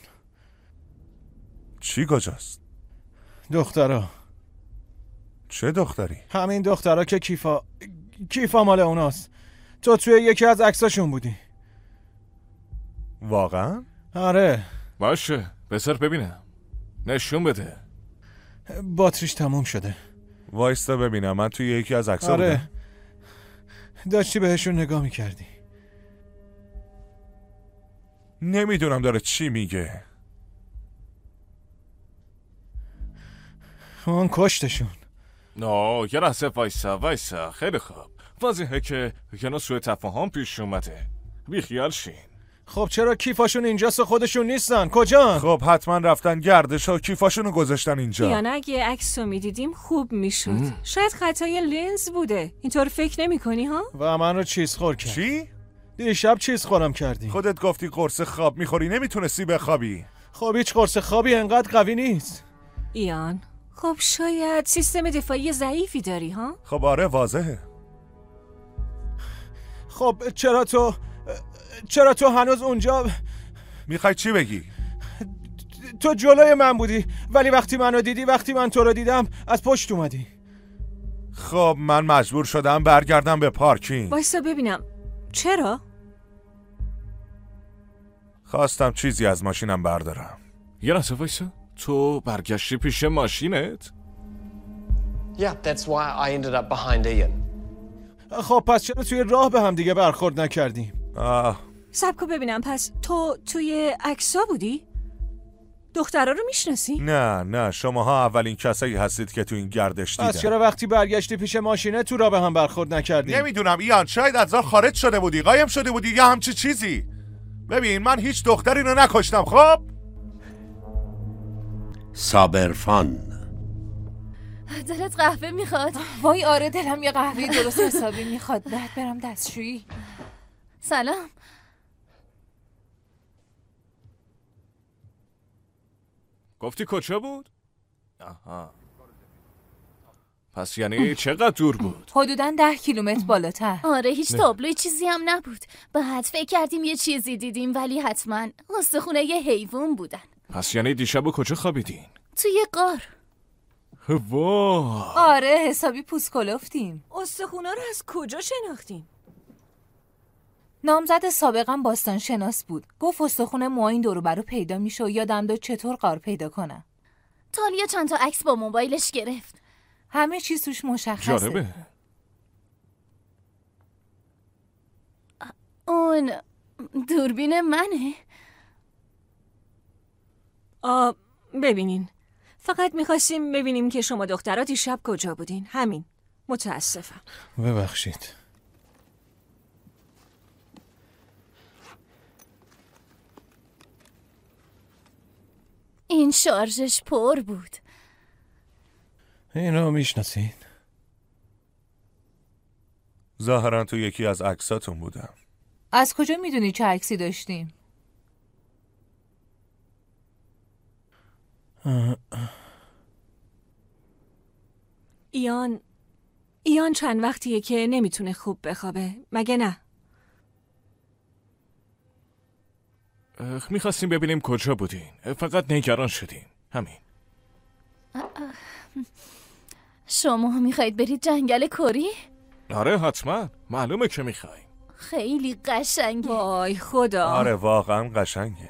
چی کجاست؟ دخترها. چه دختری؟ همین دخترها که کیفا کیفا مال اوناست. تو توی یکی از عکساشون بودی. واقعا؟ آره. باشه بذار ببینم. نشون بده. باتریش تموم شده. وایستا ببینم. من توی یکی از عکس‌ها آره. بودم. داشتی بهشون نگاه میکردی. نمیدونم داره چی میگه. اون کشتشون. نه یه لحظه وایسا وایسا. خیلی خوب. واضحه که یه نوع سوء تفاهم پیش اومده. بیخیال شین. خب چرا کیفاشون اینجاست و خودشون نیستن؟ کجان؟ خب حتما رفتن گردش و کیفاشونو گذاشتن اینجا. یا نه اگه عکس رو میدیدیم خوب میشد. شاید خطای لنز بوده. اینطور فکر نمی کنی ها؟ و من رو چیز خور کرد. چی؟ دیشب چیز خورم کردی. خودت گفتی قرص خواب میخوری، نمیتونستی بخوابی. خب هیچ قرص خوابی انقدر قوی نیست. ایان خب شاید سیستم دفاعی ضعیفی داری ها؟ خب آره واضحه. خب چرا تو چرا تو هنوز اونجا؟ میخوای چی بگی؟ تو جلوی من بودی ولی وقتی منو دیدی، وقتی من تو رو دیدم از پشت اومدی. خب من مجبور شدم برگردم به پارکینگ. وایسا ببینم چرا؟ خواستم چیزی از ماشینم بردارم. یه لحظه وایسا. تو برگشتی پیش ماشینت؟ Yeah, that's why I ended up behind Ian. خب پس چرا توی راه به هم دیگه برخورد نکردیم؟ آه. سب کن ببینم. پس تو توی عکس‌ها بودی؟ دخترها رو میشناسی؟ نه نه شماها اولین کسایی هستید که تو این گردش دیدن. پس چرا وقتی برگشتی پیش ماشینه تو راه به هم برخورد نکردیم؟ نمیدونم ایان، شاید از راه خارج شده بودی، قایم شده بودی یا همچی چیزی. ببین من هیچ دختری رو نکشتم. خب صابرفان. دلت قهوه میخواد؟ وای آره دلم یه قهوه درست حسابی میخواد. بعد برم دستشویی. سلام. گفتی کجا بود؟ آها. پس یعنی چقدر دور بود؟ حدوداً ده کیلومتر بالاتر. آره هیچ تابلوی چیزی هم نبود. بعد فکر کردیم یه چیزی دیدیم ولی حتما استخونه یه حیوان بودن. پس یعنی دیشب کجا خوابیدین؟ توی غار. واه. آره حسابی پوست کلفتیم. استخونا رو از کجا شناختیم؟ نامزد سابقا باستان شناس بود. گفت استخونه موهاین دورو برو پیدا میشه و یادم داد چطور غار پیدا کنم. تالیا چند تا عکس با موبایلش گرفت. همه چیز توش مشخصه. جالبه. اون دوربین منه. آ ببینین، فقط میخواستیم ببینیم که شما دخترها دیشب کجا بودین. همین. متاسفم. ببخشید. این شارژش پر بود. اینو میشناسین؟ ظاهرا تو یکی از عکساتون بودم. از کجا میدونی چه عکسی داشتیم؟ ایان ایان چند وقتیه که نمیتونه خوب بخوابه، مگه نه؟ میخواستیم ببینیم کجا بودین. فقط نگران شدیم. همین. شما میخواید برید جنگل کری؟ آره حتما. معلومه که میخوایم. خیلی قشنگه. وای خدا. آره واقعا قشنگه.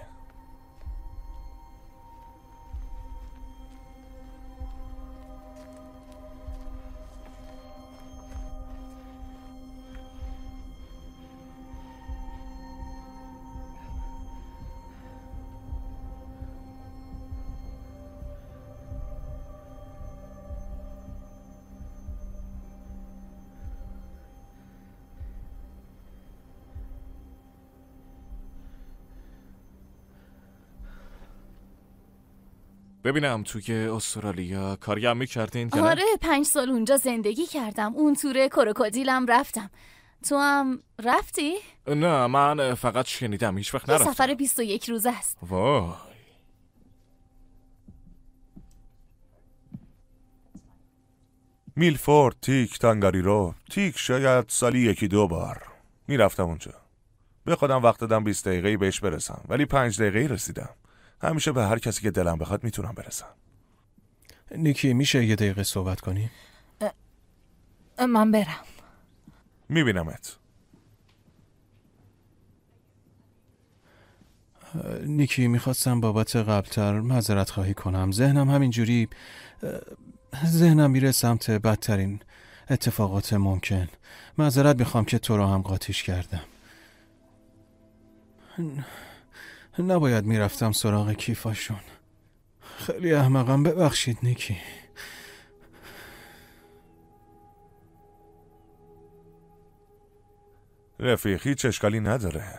ببینم توی استرالیا کاری هم میکردین که نه؟ آره پنج سال اونجا زندگی کردم. اون توره کروکودیلم رفتم. تو هم رفتی؟ نه من فقط شنیدم، هیچ وقت نرفتم. سفر بیست و یک روزه است. وای. میلفورد، تیک، تانگاریرو. تیک شاید سالی یکی دو بار میرفتم اونجا. به خودم وقت دادم بیست دقیقه‌ای بهش برسم، ولی پنج دقیقه‌ای رسیدم. همیشه به هر کسی که دلم بخواد میتونم برسم. نیکی میشه یه دقیقه صحبت کنیم؟ من برم. میبینمت. نیکی میخواستم بابت قبلتر معذرت خواهی کنم. ذهنم همینجوری ذهنم میره سمت بدترین اتفاقات ممکن. معذرت میخوام که تو رو هم قاطیش کردم. نباید میرفتم سراغ کیفاشون. خیلی احمقم، ببخشید نیکی. رفیق هیچ اشکالی نداره.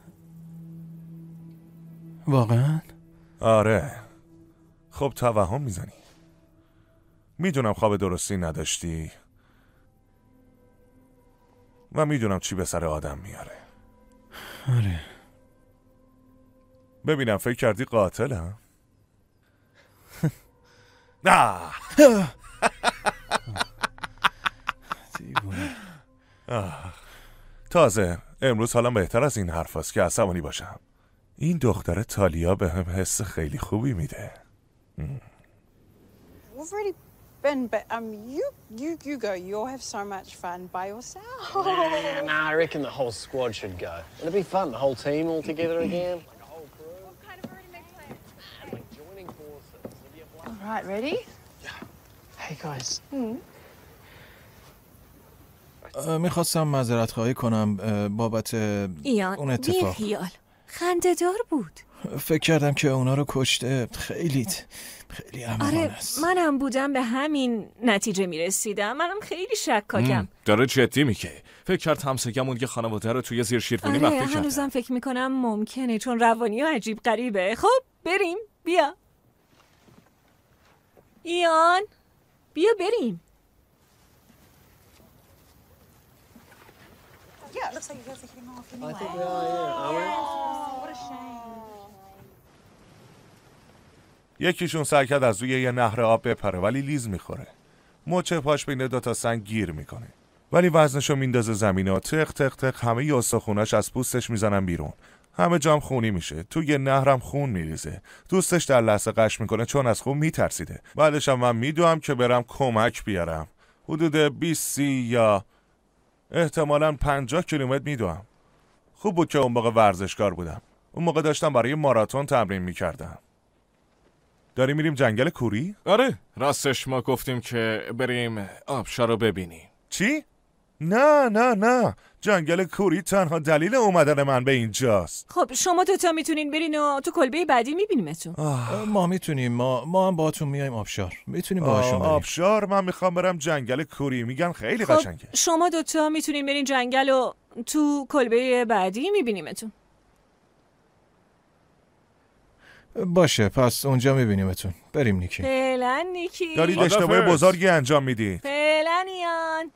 واقعا؟ آره. خب توهم میزنی. میدونم خواب درستی نداشتی و میدونم چی به سر آدم میاره. آره. ببینم فکر کردی قاتلم؟ نه. تازه امروز حالم بهتر از این حرف هست که عصبانی باشم. این دختر تالیا به هم حس خیلی خوبی میده. We've already been, but um, you, you, you go. You'll have so much fun by yourself. Nah, nah, I reckon the whole squad should go. It'll be fun, the whole team all together again. Like a whole crew. What kind of already made plans? Like joining forces. It'll be a blast. All right, ready? Hey guys. Hmm. میخواستم معذرت خواهی کنم بابت ایان اون اتفاق. بیخیال. خنده دار بود. فکر کردم که اونا رو کشته. خیلی خیلی احمقانه آره است. منم بودم به همین نتیجه میرسیدم. منم خیلی شکاکم. داره جدی میگه. فکر کرد همسگمون یه خانواده رو توی زیر شیربونی آره مخفی کرده. هنوزم فکر میکنم ممکنه، چون روانی ها عجیب غریبه. خب بریم، بیا ایان، بیا بریم. Yeah, it looks like you guys are getting off anyway. I think we are, yeah. Are we? Oh, what a shame. یکیشون سعی کرد از روی یه نهر آب بپره ولی لیز میخوره. مچ پاش بین دو تا سنگ گیر میکنه. ولی وزنشو میندازه زمین و تق تق تق همه ی استخوناش از پوستش میزنن بیرون. همه جام خونی میشه. تو یه نهرم خون میریزه. دوستش در لحظه قش میکنه چون از خون میترسیده. بعدش هم من میدوام که برم کمک بیارم. حدود بیست یا احتمالاً پنجاه کیلومتر میدوام. خوب بود که اون موقع ورزشکار بودم. اون موقع داشتم برای ماراتون تمرین میکردم. داریم میریم جنگل کوری؟ آره راستش ما گفتیم که بریم آبشار رو ببینیم. چی؟ نه نه نه، جنگل کوری تنها دلیل اومدن من به اینجاست. خب شما دوتا میتونین برین و تو کلبه بعدی میبینیمتون. ما میتونیم، ما ما هم باهاتون میایم آبشار. میتونیم باهاشون بریم. آبشار؟ من میخوام برم جنگل کوری، میگن خیلی خب قشنگه. شما دوتا میتونین برین جنگل و تو کلبه بعدی میبینیمتون. باشه، پس اونجا میبینیمتون. بریم نیکی. فعلا نیکی. دارید اشتباه بزرگی انجام میدید. فعلا ایان.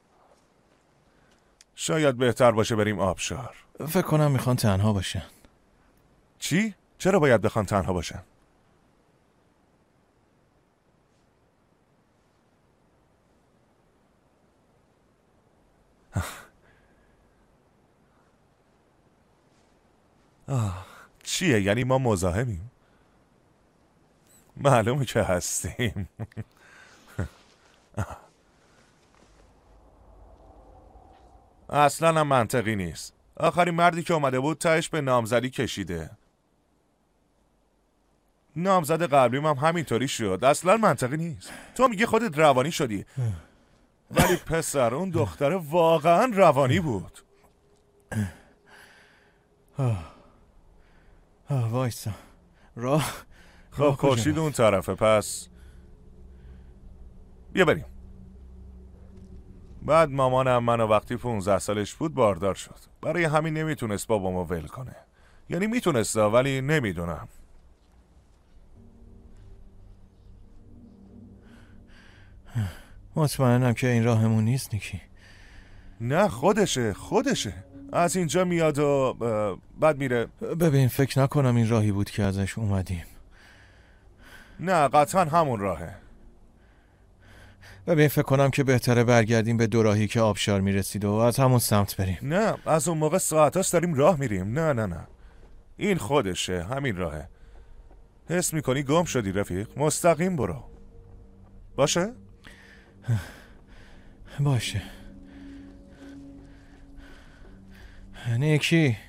شاید بهتر باشه بریم آبشار. فکر کنم میخوان تنها باشن. چی؟ چرا باید بخوان تنها باشن؟ آه، چیه؟ یعنی ما مزاحمیم؟ معلومه که هستیم. اصلا هم منطقی نیست. آخرین مردی که اومده بود تهش به نامزدی کشیده. نامزد قبلیم هم همینطوری شد. اصلا منطقی نیست. تو میگی خودت روانی شدی، ولی پسر اون دختر واقعا روانی بود. آه آه وایسا راه. خب خورشید اون طرفه، پس بیا بریم. بعد مامانم منو وقتی پونزده سالش بود باردار شد. برای همین نمیتونست بابامو ول کنه. یعنی میتونسته ولی نمیدونم. مطمئنم که این راهمون نیست نیکی. نه خودشه خودشه. از اینجا میاد و بعد میره. ببین فکر نکنم این راهی بود که ازش اومدیم. نه قطعا همون راهه. ببین فکر کنم که بهتره برگردیم به دو راهی که آبشار میرسید و از همون سمت بریم. نه از اون موقع ساعتاش داریم راه میریم. نه نه نه این خودشه، همین راهه. حس میکنی گم شدی رفیق؟ مستقیم برو. باشه؟ باشه. نیکی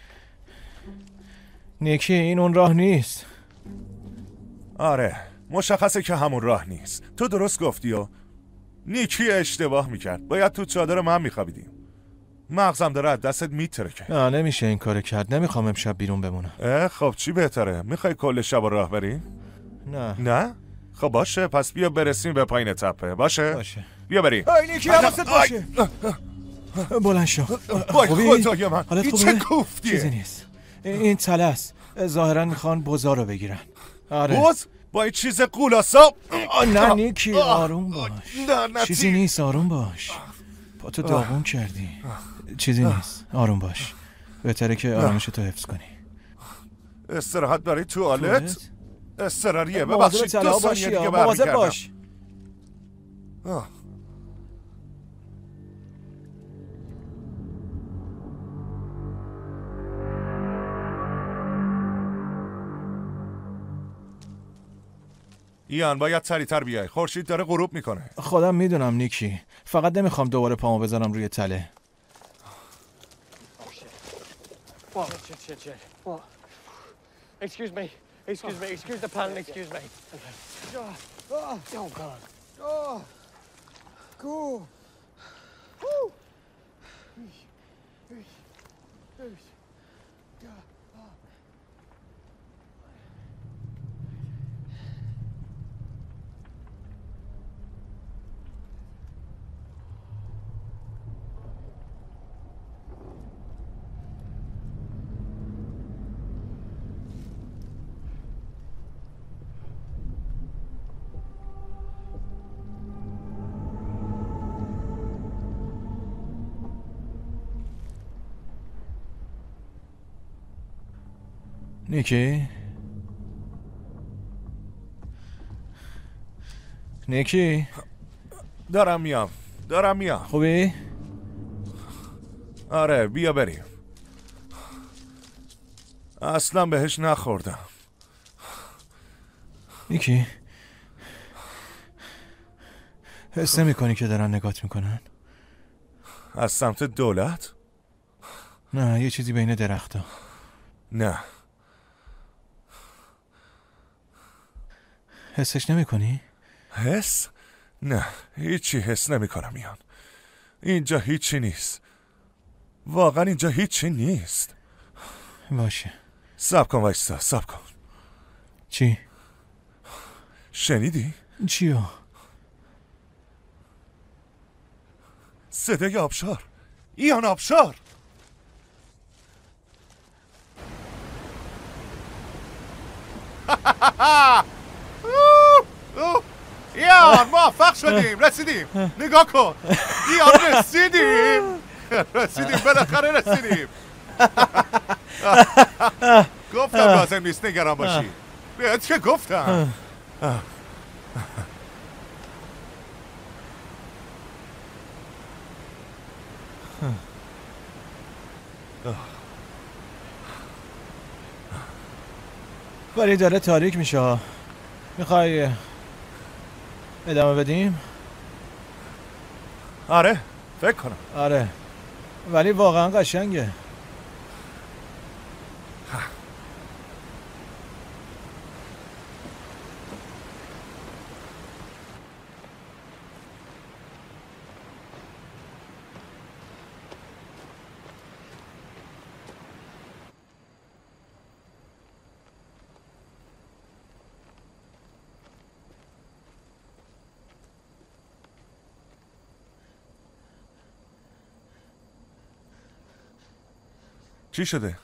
نیکی این اون راه نیست. آره مشخصه که همون راه نیست. تو درست گفتی و نیکی اشتباه میکرد. باید تو چادر من میخوابیدیم. مغزم داره از دستت میترکه. نه نمیشه این کار کرد. نمیخوام امشب بیرون بمونم. اه خب چی بهتره؟ میخوای کل شب راه بریم؟ نه نه؟ خب باشه پس بیا برسیم به پایین تپه. باشه؟ باشه. بیا بریم. ای نیکی حواست باشه. بلند شو. وای خدای من این چه کوفتیه؟ چیزی نیست. این تله است. ظاهرا میخوان بزار رو بگیرن. آره. بز؟ با این چیز قولاسا؟ نه نیکی آروم باش. نه چیزی نیست آروم باش. پاتو داغون کردی. چیزی نیست آروم باش. بهتره که آرامش تو حفظ کنی. استراحت برای توالت؟ استراریه ببخشید دو ثانیه دیگه برمیگردم. باش. آه. ایان باید سریعتر بیای. خورشید داره غروب میکنه. خودم میدونم نیکی. فقط نمیخوام دوباره پامو بذارم روی تله. Excuse me. Excuse me. Excuse the pun. Excuse me. Oh God. Oh. Cool. Woo. نیکی نیکی دارم میام دارم میام. خوبی؟ آره بیا بریم. اصلا بهش نخوردم. نیکی حس نمی کنی که دارن نگات میکنن؟ از سمت دولت؟ نه یه چیزی بین درختا. نه حسش نمی کنی؟ حس؟ نه هیچی حس نمی کنم ایان. اینجا هیچی نیست. واقعا اینجا هیچی نیست. باشه. صبر کن وایستا، صبر کن. چی؟ شنیدی؟ چیو؟ صدای آبشار. ایان آبشار. ایان موفق شدیم، رسیدیم. نگاه کن. ایان رسیدیم. رسیدیم بالاخره رسیدیم. گفتم لازم نیست نگران باشی. بهت که گفتم. ولی داره تاریک میشه. میخوای ادامه بدیم؟ آره فکر کنم. آره ولی واقعا قشنگه. چی شده؟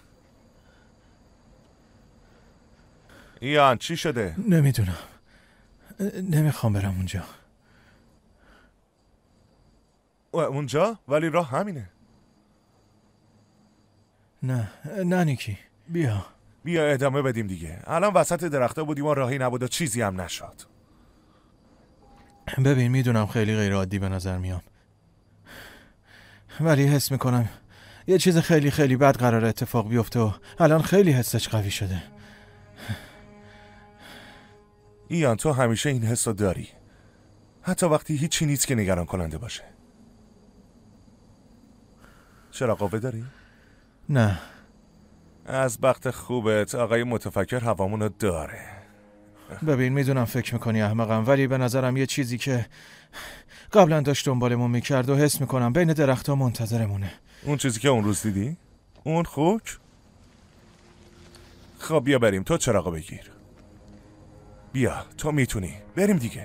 ایان چی شده؟ نمیدونم. نمیخوام برم اونجا. اونجا؟ ولی راه همینه. نه نه نیکی بیا. بیا ادامه بدیم دیگه. الان وسط درختا بودیم و راهی نبود و چیزی هم نشد. ببین میدونم خیلی غیر عادی به نظر میام، ولی حس میکنم یه چیز خیلی خیلی بد قرار اتفاق بیفته و الان خیلی حسش قوی شده. ایان تو همیشه این حس رو داری، حتی وقتی هیچی نیست که نگران کننده باشه. چرا قوه داری؟ نه. از بخت خوبت آقای متفکر هوامونو داره. ببین میدونم فکر میکنی احمقم، ولی به نظرم یه چیزی که قبلا داشت دنبالمون میکرد و حس میکنم بین درخت‌ها منتظرمونه. اون چیزی که اون روز دیدی؟ اون خوک؟ خب بیا بریم، تو چراغو بگیر. بیا تو میتونی، بریم دیگه.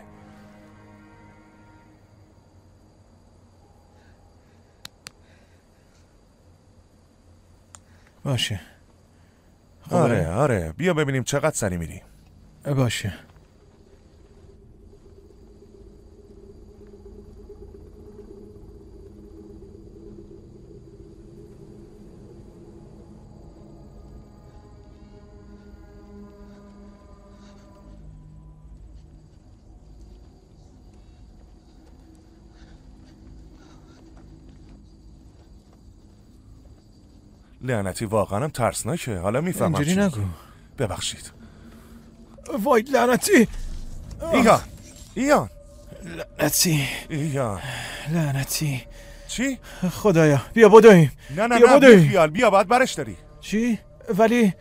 باشه. آره آره بیا ببینیم چقدر سری میریم. باشه. لعنتی واقعا هم ترسناکه. حالا میفهمم. اینجوری نگو. ببخشید. وای لعنتی. ایان ایان لعنتی. ایان لعنتی. چی؟ خدایا بیا بدویم. نه نه بیا نه بیخیال، بیا باید برش داری. چی؟ ولی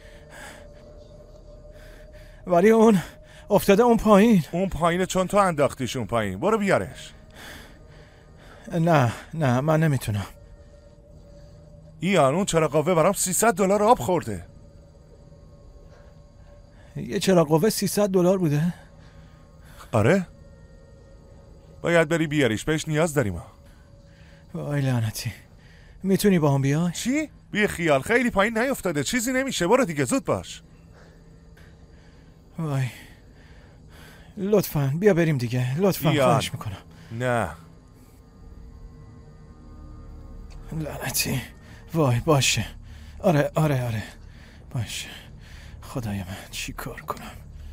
ولی اون افتاده اون پایین. اون پایینه چون تو انداختیش اون پایین. برو بیارش. نه نه من نمیتونم. ایان اون چراغ قوه برام سیصد دلار آب خورده. یه چراغ قوه سیصد دلار بوده؟ آره باید بری بیاریش، بهش نیاز داریم. وای لعنتی. میتونی با هم بیای؟ چی؟ بی خیال، خیلی پایین نیفتاده، چیزی نمیشه. برو دیگه زود باش. وای لطفاً بیا بریم دیگه، لطفاً خواهش میکنم. نه لعنتی. وای باشه. آره آره آره باشه. خدای من چی کار کنم؟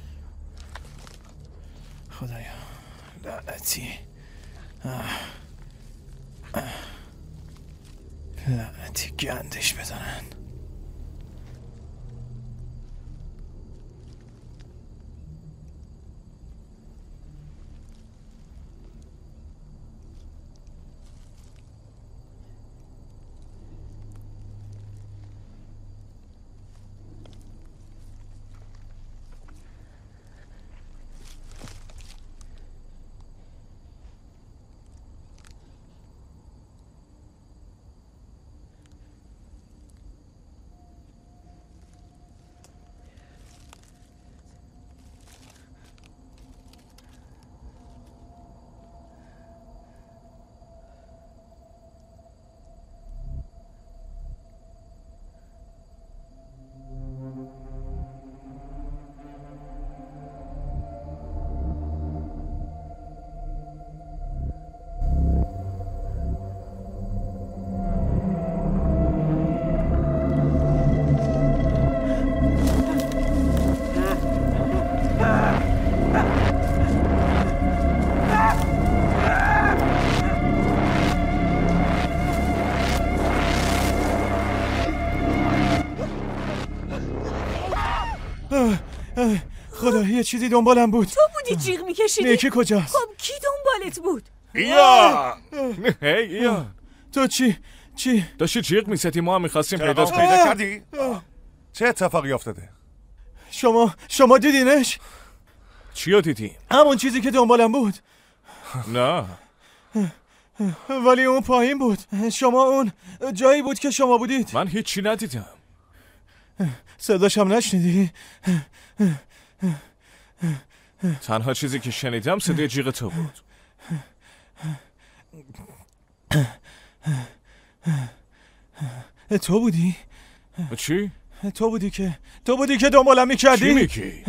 خدایا لعنتی. آه. آه. لعنتی گندش بزنن. خدا یه چیزی دنبالم بود. تو بودی جیغ میکشیدی؟ نیکی کجاست؟ خب کی دنبالت بود؟ یا هی یا تو چی؟ چی؟ داشتی جیغ میزدی، ما هم میخواستیم پیداش پیدا کنیم. کردی؟ چه اتفاقی افتاده؟ شما شما دیدینش؟ چیو دیدی؟ همون چیزی که دنبالم بود. نه ولی اون پایین بود. شما اون جایی بود که شما بودید. من هیچی ندیدم. صداش هم نشنیدی؟ تنها چیزی که شنیدم صدای جیغ تو بود. تو بودی؟ چی؟ تو بودی که تو بودی که دنبالم میکردی؟ چی میگی؟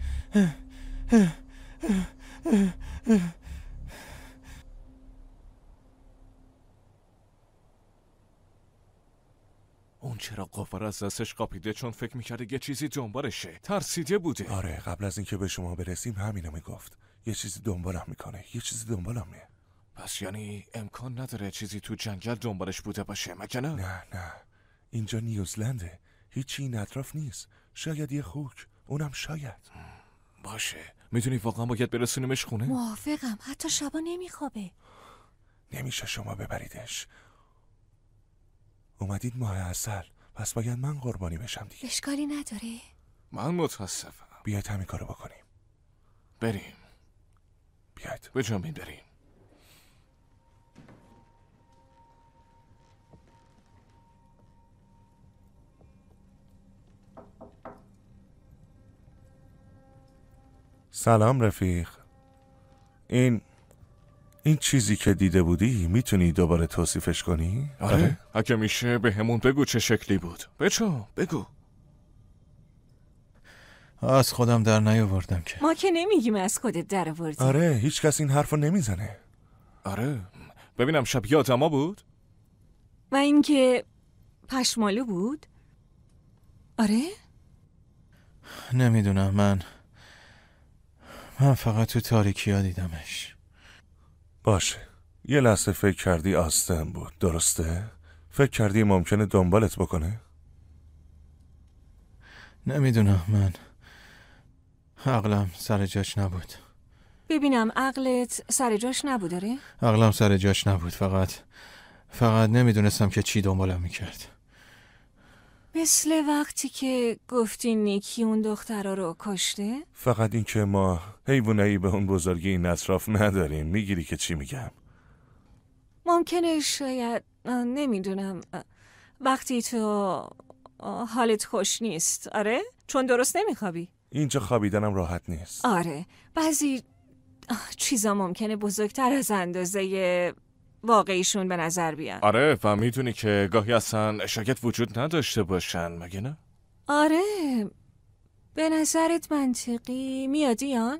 اون چرا قفر از دستش قاپیده چون فکر میکرده یه چیزی دنبالشه. ترسیده بوده. آره قبل از اینکه به شما برسیم همینو میگفت. یه چیزی دنبالم میکنه. یه چیزی دنبالم میه. پس یعنی امکان نداره چیزی تو جنگل دنبالش بوده باشه مگه نه؟ نه نه اینجا نیوزلنده. هیچی این اطراف نیست. شاید یه خوک. اونم شاید. باشه. میدونی واقعا باید برسونیمش خونه؟ موافقم. حتی شبا نمیخوابه. نمیشه شما ببریدش. اومدید ماه عسل. پس باید من قربانی بشم دیگه. اشکالی نداره. من متاسفم. بیاید همین کارو بکنیم. بریم. بیاید. بجنبین بریم. سلام رفیق. این این چیزی که دیده بودی میتونی دوباره توصیفش کنی؟ آره, آره؟ اگه میشه به همون بگو چه شکلی بود. بچو بگو. از خودم در نیاوردم که. ما که نمیگیم از خودت در آوردی. آره هیچ کس این حرفو نمیزنه. آره ببینم شبیه آدما بود؟ و اینکه پشمالو بود؟ آره؟ نمیدونم. من من فقط تو تاریکی ها دیدمش. باشه یه لحظه فکر کردی آستن بود درسته؟ فکر کردی ممکنه دنبالت بکنه؟ نمیدونم. من عقلم سر جاش نبود. ببینم عقلت سر جاش نبود داره؟ عقلم سر جاش نبود. فقط فقط نمیدونستم که چی دنبالم میکرد. مثل وقتی که گفتی نیکی اون دخترها رو کشته؟ فقط این که ما حیوانایی به اون بزرگی این اطراف نداریم. میگیری که چی میگم؟ ممکنه شاید نمیدونم وقتی تو حالت خوش نیست. آره؟ چون درست نمیخوابی. اینجا خوابیدنم راحت نیست. آره بعضی چیزا ممکنه بزرگتر از اندازه واقعیشون به نظر بیان. آره و میدونی که گاهی اصلا شاید وجود نداشته باشن مگه نه؟ آره به نظرت منطقی میاد ایان؟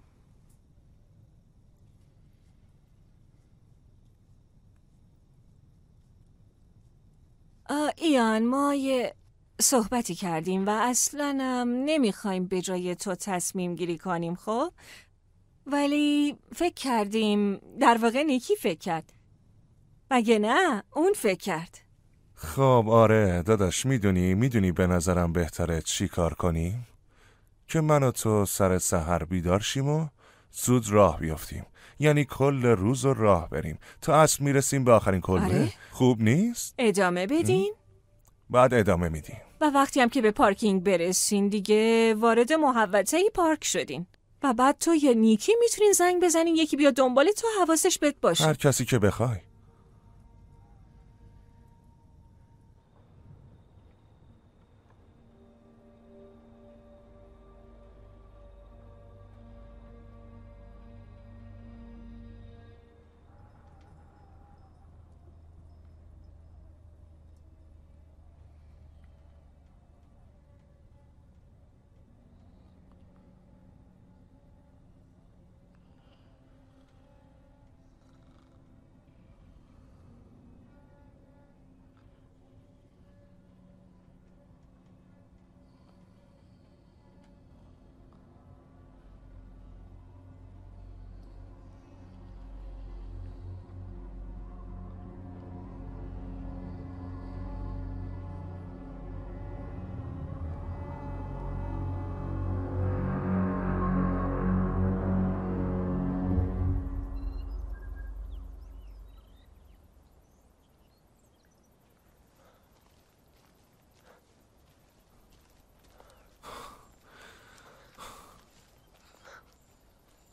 ایان ما یه صحبتی کردیم و اصلا هم نمیخوایم به جای تو تصمیم گیری کنیم خب؟ ولی فکر کردیم در واقع نیکی فکر کرد مگه نه؟ اون فکر کرد. خب آره داداش میدونی میدونی به نظرم بهتره چی کار کنیم؟ که من و تو سر سحر بیدار شیم و زود راه بیافتیم. یعنی کل روز و راه بریم تا عصر میرسیم به آخرین کلبه. آره؟ خوب نیست؟ ادامه بدین؟ بعد ادامه میدیم. و وقتی هم که به پارکینگ برسین دیگه وارد محوطه پارک شدین و بعد تو یا نیکی میتونین زنگ بزنین یکی بیا دنبال تو حواسش بهت باشه. هر کسی که بخوای.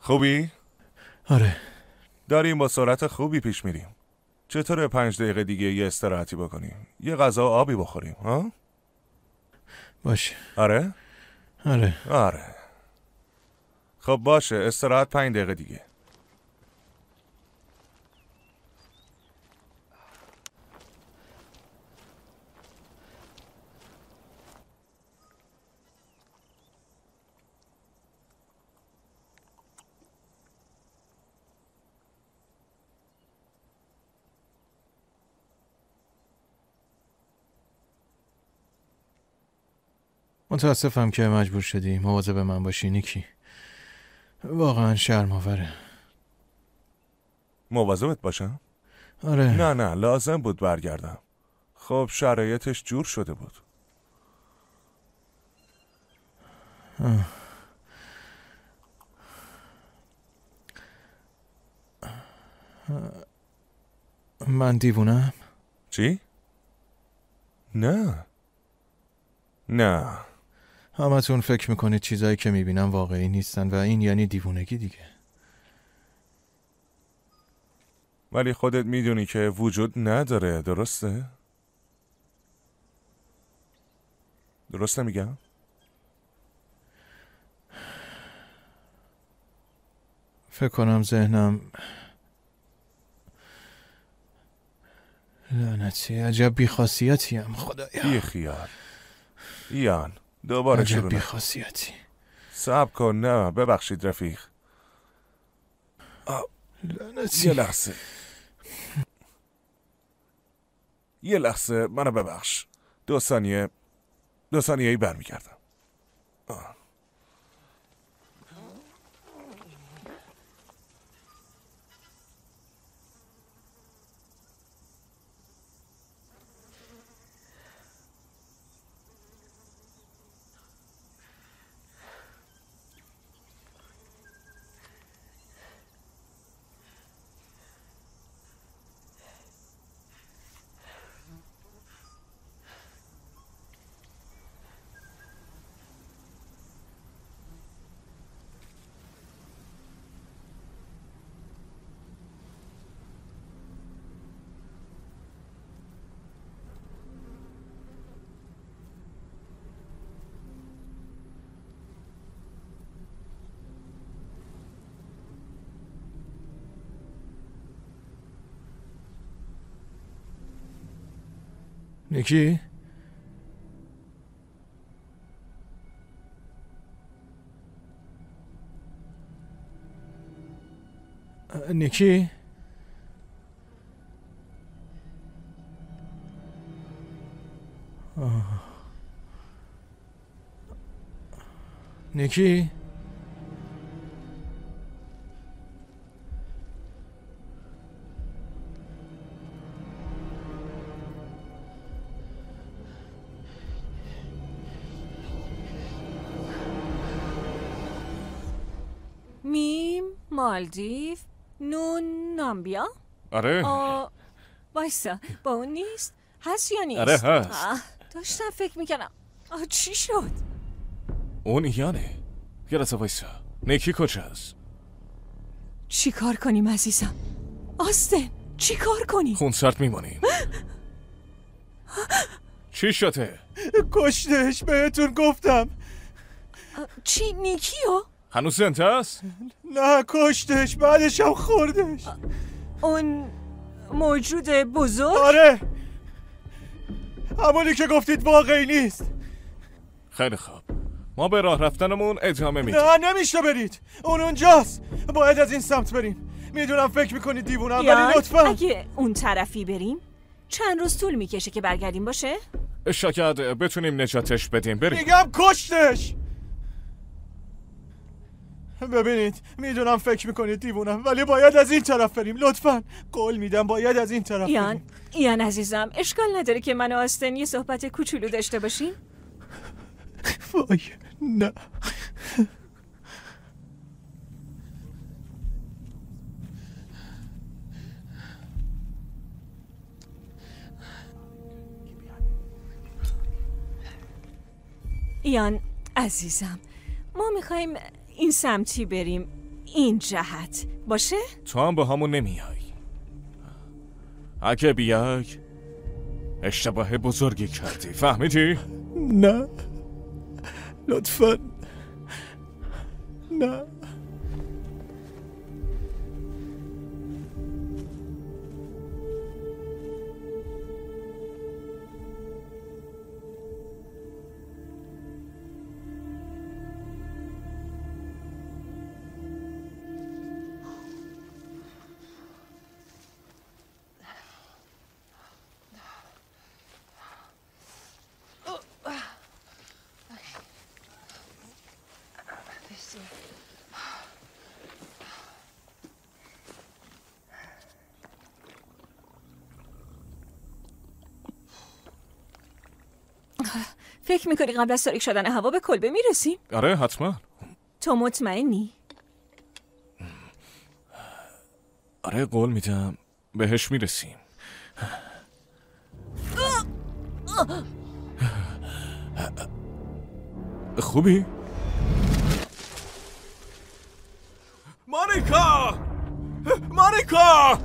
خوبی؟ آره. داریم با سرعت خوبی پیش میریم. چطوره پنج دقیقه دیگه یه استراحتی بکنیم؟ یه غذا و آبی بخوریم، ها؟ باشه. آره؟ آره. آره. خب باشه، استراحت پنج دقیقه دیگه. متاسفم که مجبور شدی مواظب من باشی نیکی. واقعا شرم‌آوره. مواظبت باشم؟ آره. نه نه لازم بود برگردم. خب شرایطش جور شده بود. آه. من دیوونم؟ چی؟ نه نه. همتون فکر میکنید چیزایی که میبینم واقعی نیستن و این یعنی دیوونگی دیگه. ولی خودت میدونی که وجود نداره، درسته؟ درسته میگم؟ فکر کنم ذهنم لعنتی. عجب بیخاصیتیم خدایا. بی خیال ایان دوباره شروع عجب بیخاصیتی. صبر کن. نه ببخشید رفیق. لعنتی. یه لحظه یه لحظه منو ببخش. دو ثانیه دو ثانیه ای برمیگردم. آه. نیکی؟ نیکی؟ آه. نیکی؟ میم مالدیو نون نامبیا. آره. آه وایسا با اون نیست؟ هست یا نیست؟ آره هست. آه داشتم فکر میکنم. آه چی شد؟ اون ایانه. یه لحظه وایسا. نیکی کجاست؟ چی کار کنیم عزیزم؟ آستن چی کار کنیم؟ خونسرد میمونیم. چی شده؟ کشتش، بهتون گفتم. چی نیکیو؟ هنوز زنده است؟ نه کشتش، بعدش هم خوردش. اون موجود بزرگ؟ آره همونی که گفتید واقعی نیست. خیلی خوب، ما به راه رفتنمون ادامه میدیم. نه نمیشه برید، اون اونجاست. باید از این سمت بریم. میدونم فکر میکنید دیوونم ولی لطفا اگه اون طرفی بریم چند روز طول میکشه که برگردیم باشه؟ شاید بتونیم نجاتش بدیم. بریم. میگم کشتش. ببینید میدونم فکر میکنید دیوونم ولی باید از این طرف بریم. لطفا قول میدم باید از این طرف ایان بریم. ایان عزیزم اشکال نداره که من و آستن یه صحبت کوچولو داشته باشیم؟ وای نه. ایان عزیزم ما میخوایم این سمتی بریم. این جهت باشه؟ تو هم با همون نمیای. اگه بیای اشتباه بزرگی کردی، فهمیدی؟ نه لطفا نه. فکر میکنی قبل از تاریک شدن هوا به کلبه میرسیم؟ آره حتما. تو مطمئنی؟ آره قول میدم بهش میرسیم. خوبی؟ مانیکا! مانیکا!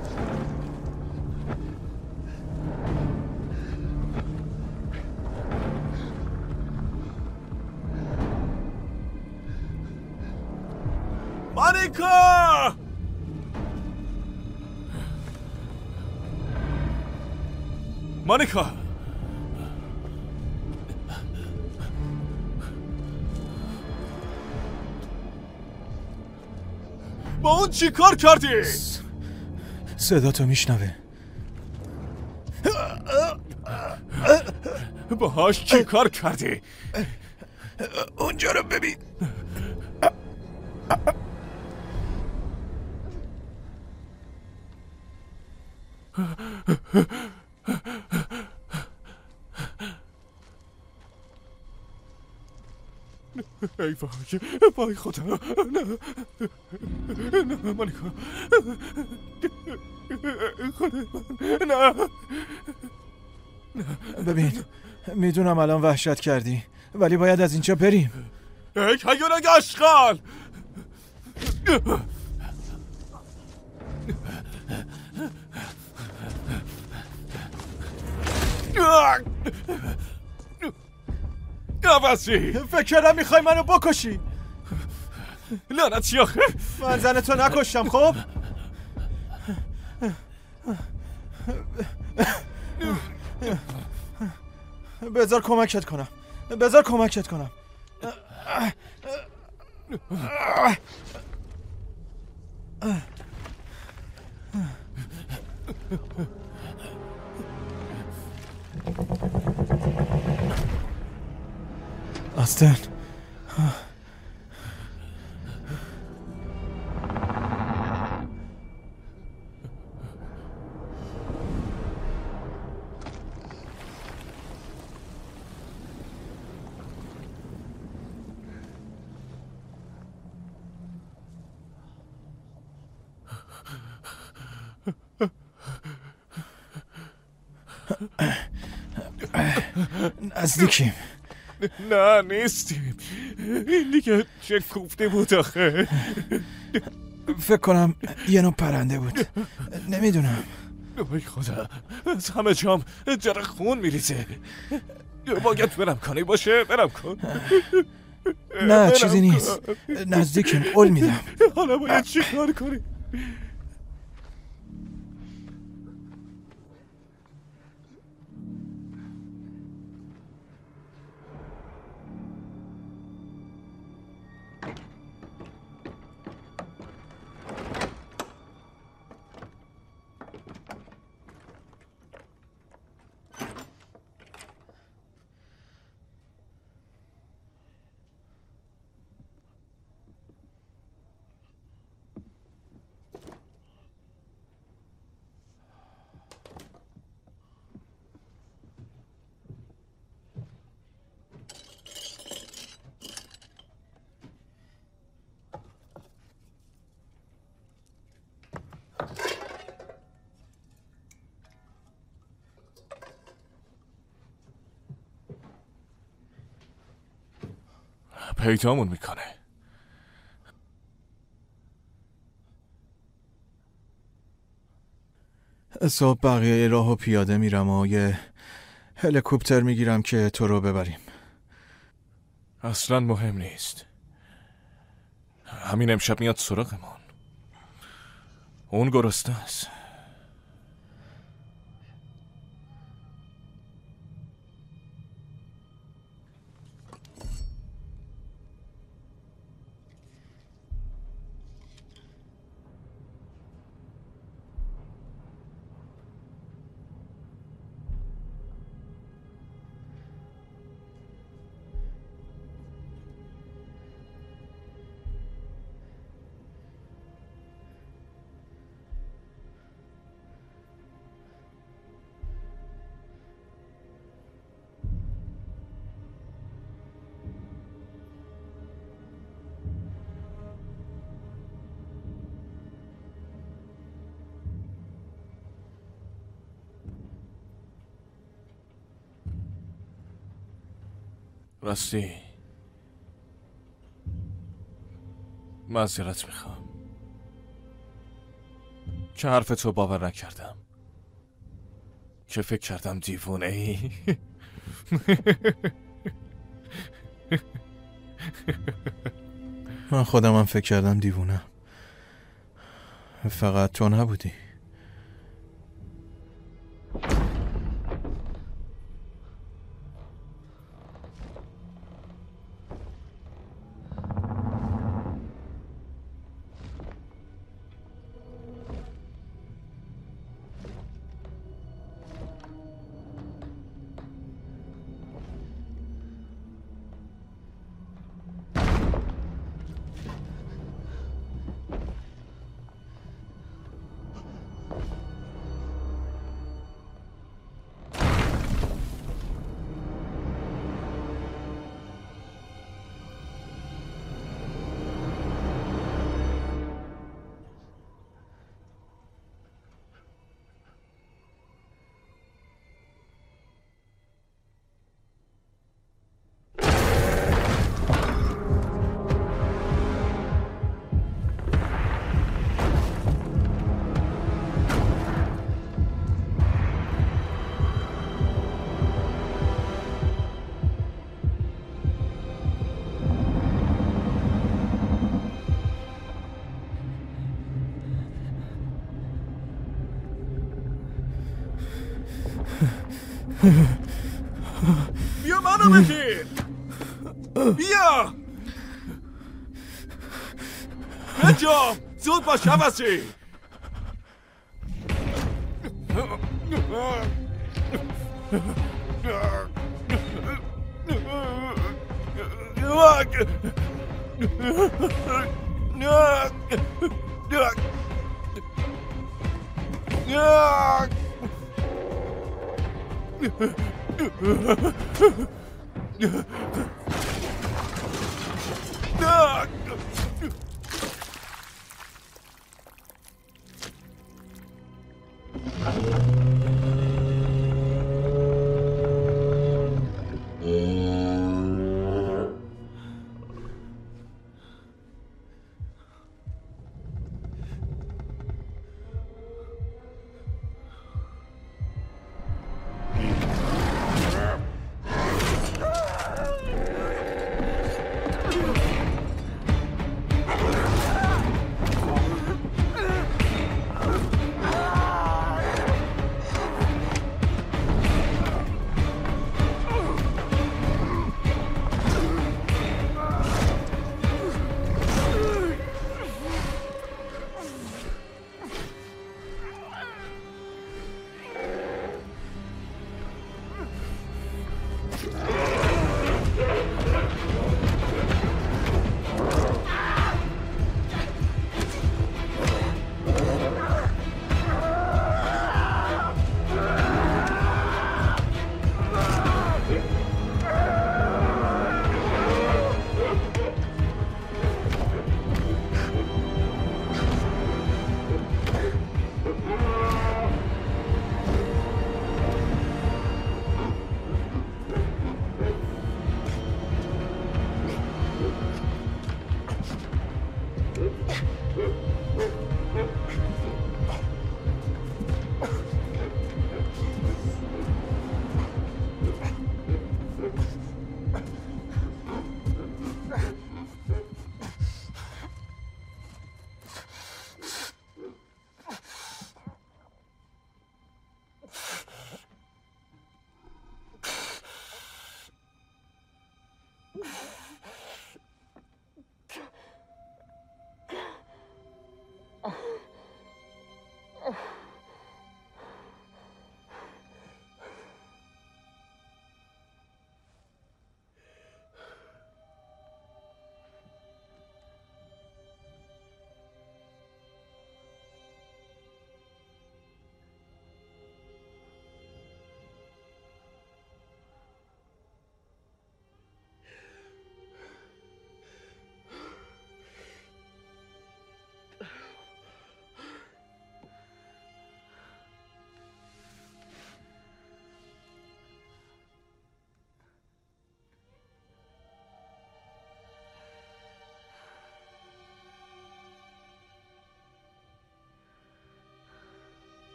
مانیکا! مانیکا! با اون چی کار کردی؟ صدا تو میشنوه. باهاش چی کار کردی؟ اونجا رو ببین. ای وای وای خدا، نه نه مانیکا، خدا من نه. ببین میدونم الان وحشت کردی ولی باید از اینجا بریم. ای حیوان گشخال! عوضی فکر کردم میخوای منو بکشی. لعنتی آخه، من زن تو نکشتم. خب بذار کمکت کنم، بذار کمکت کنم. آستن نزدیکیم. نه نیستیم. این دیگه چه کوفته بود آخه. فکر کنم یه نوع پرنده بود، نمیدونم. ای خدا، از همه جام جر خون میریزه. باید برم کنی باشه، برم کن. نه چیزی نیست، نزدیکیم، قول میدم. حالا باید چی کار کنی؟ پیدامون میکنه. صبح بقیه راهو پیاده میرم و یه هلیکوپتر میگیرم که تو رو ببریم. اصلا مهم نیست. همین امشب میاد سراغمون. اون گرسنه است. راستی معذرت میخوام که حرف تو باور نکردم، که فکر کردم دیوونه ای. من خودم هم فکر کردم دیوونه، فقط تو نبودی. بیا منو بگیر. بیا بجام، زود باش حوثی.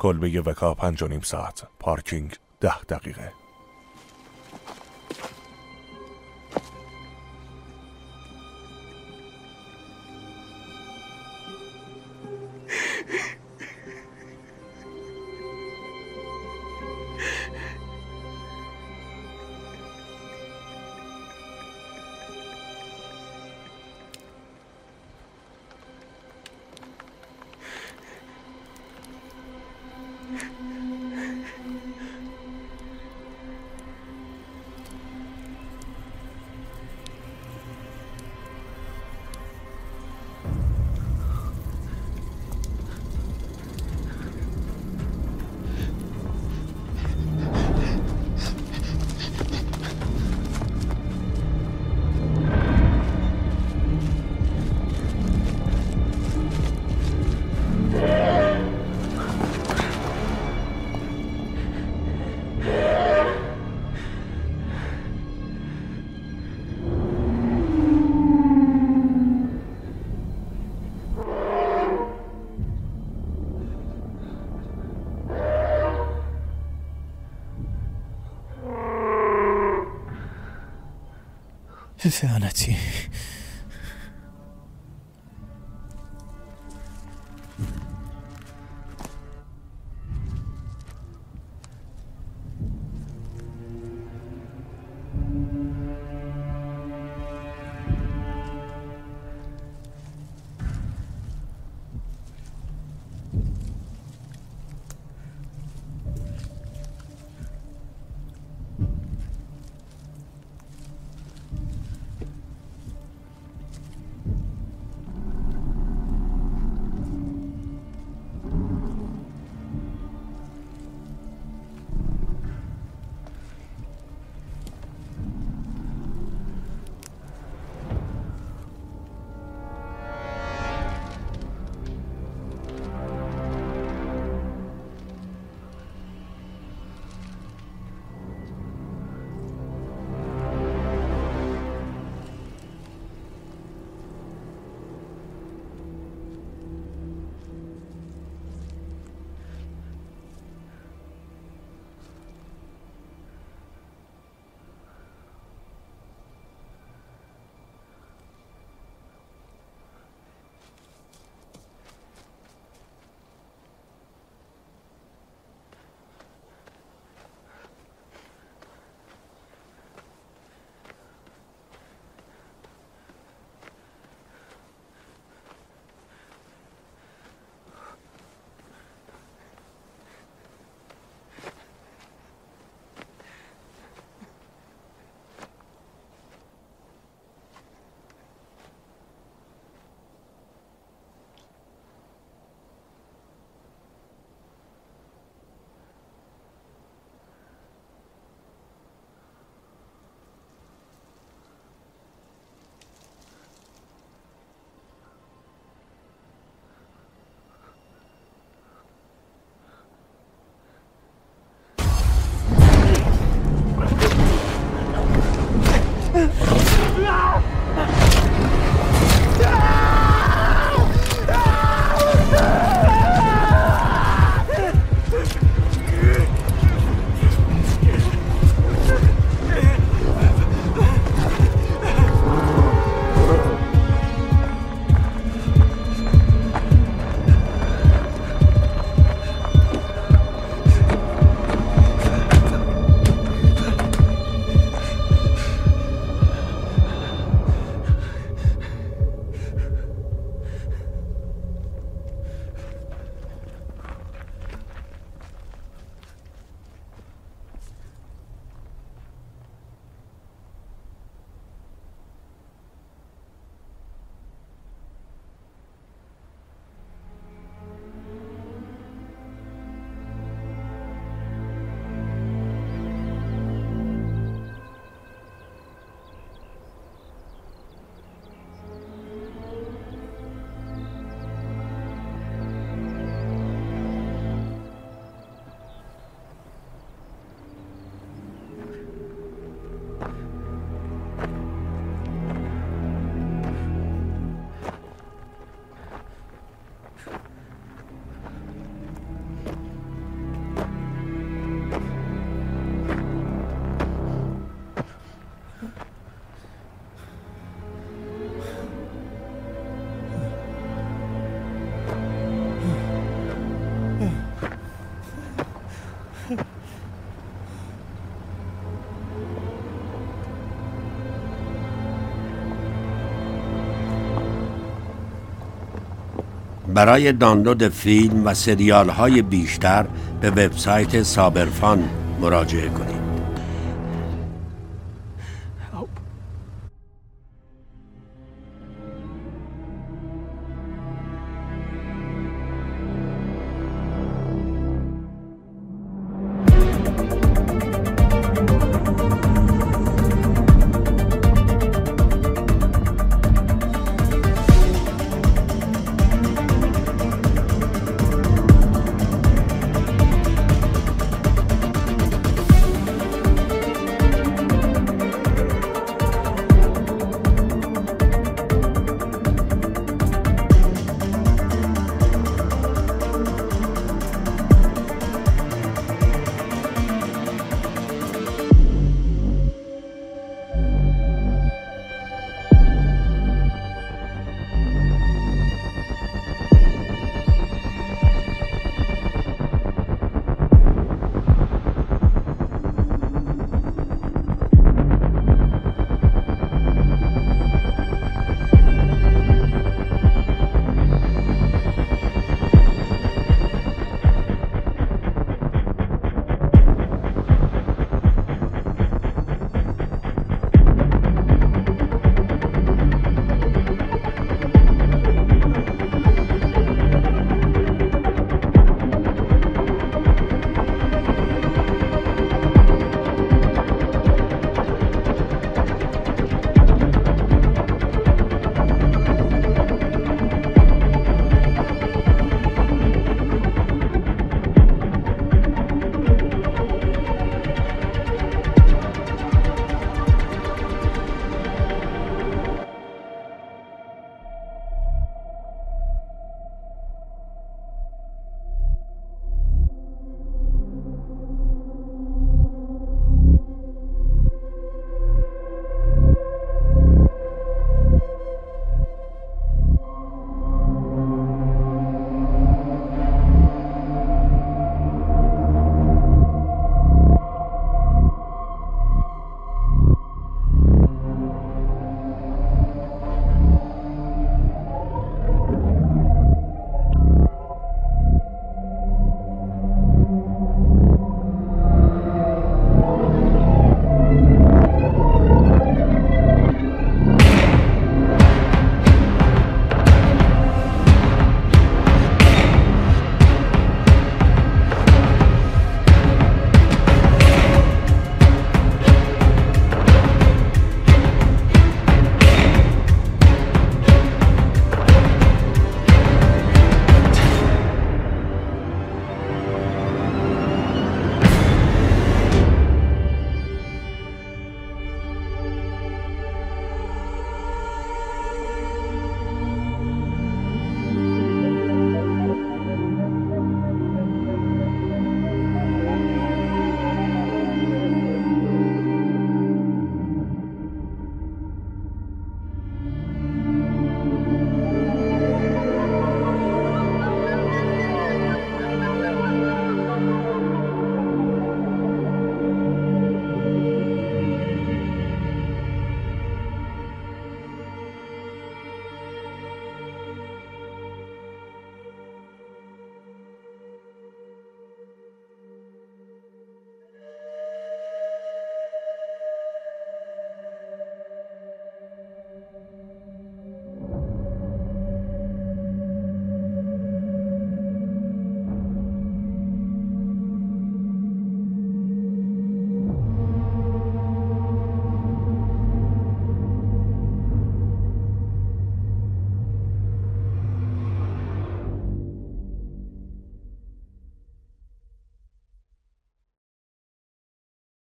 کلبه وکا پنج و نیم ساعت، پارکینگ ده دقیقه. لعنتی. برای دانلود فیلم و سریال های بیشتر به وبسایت سابرفان مراجعه کنید.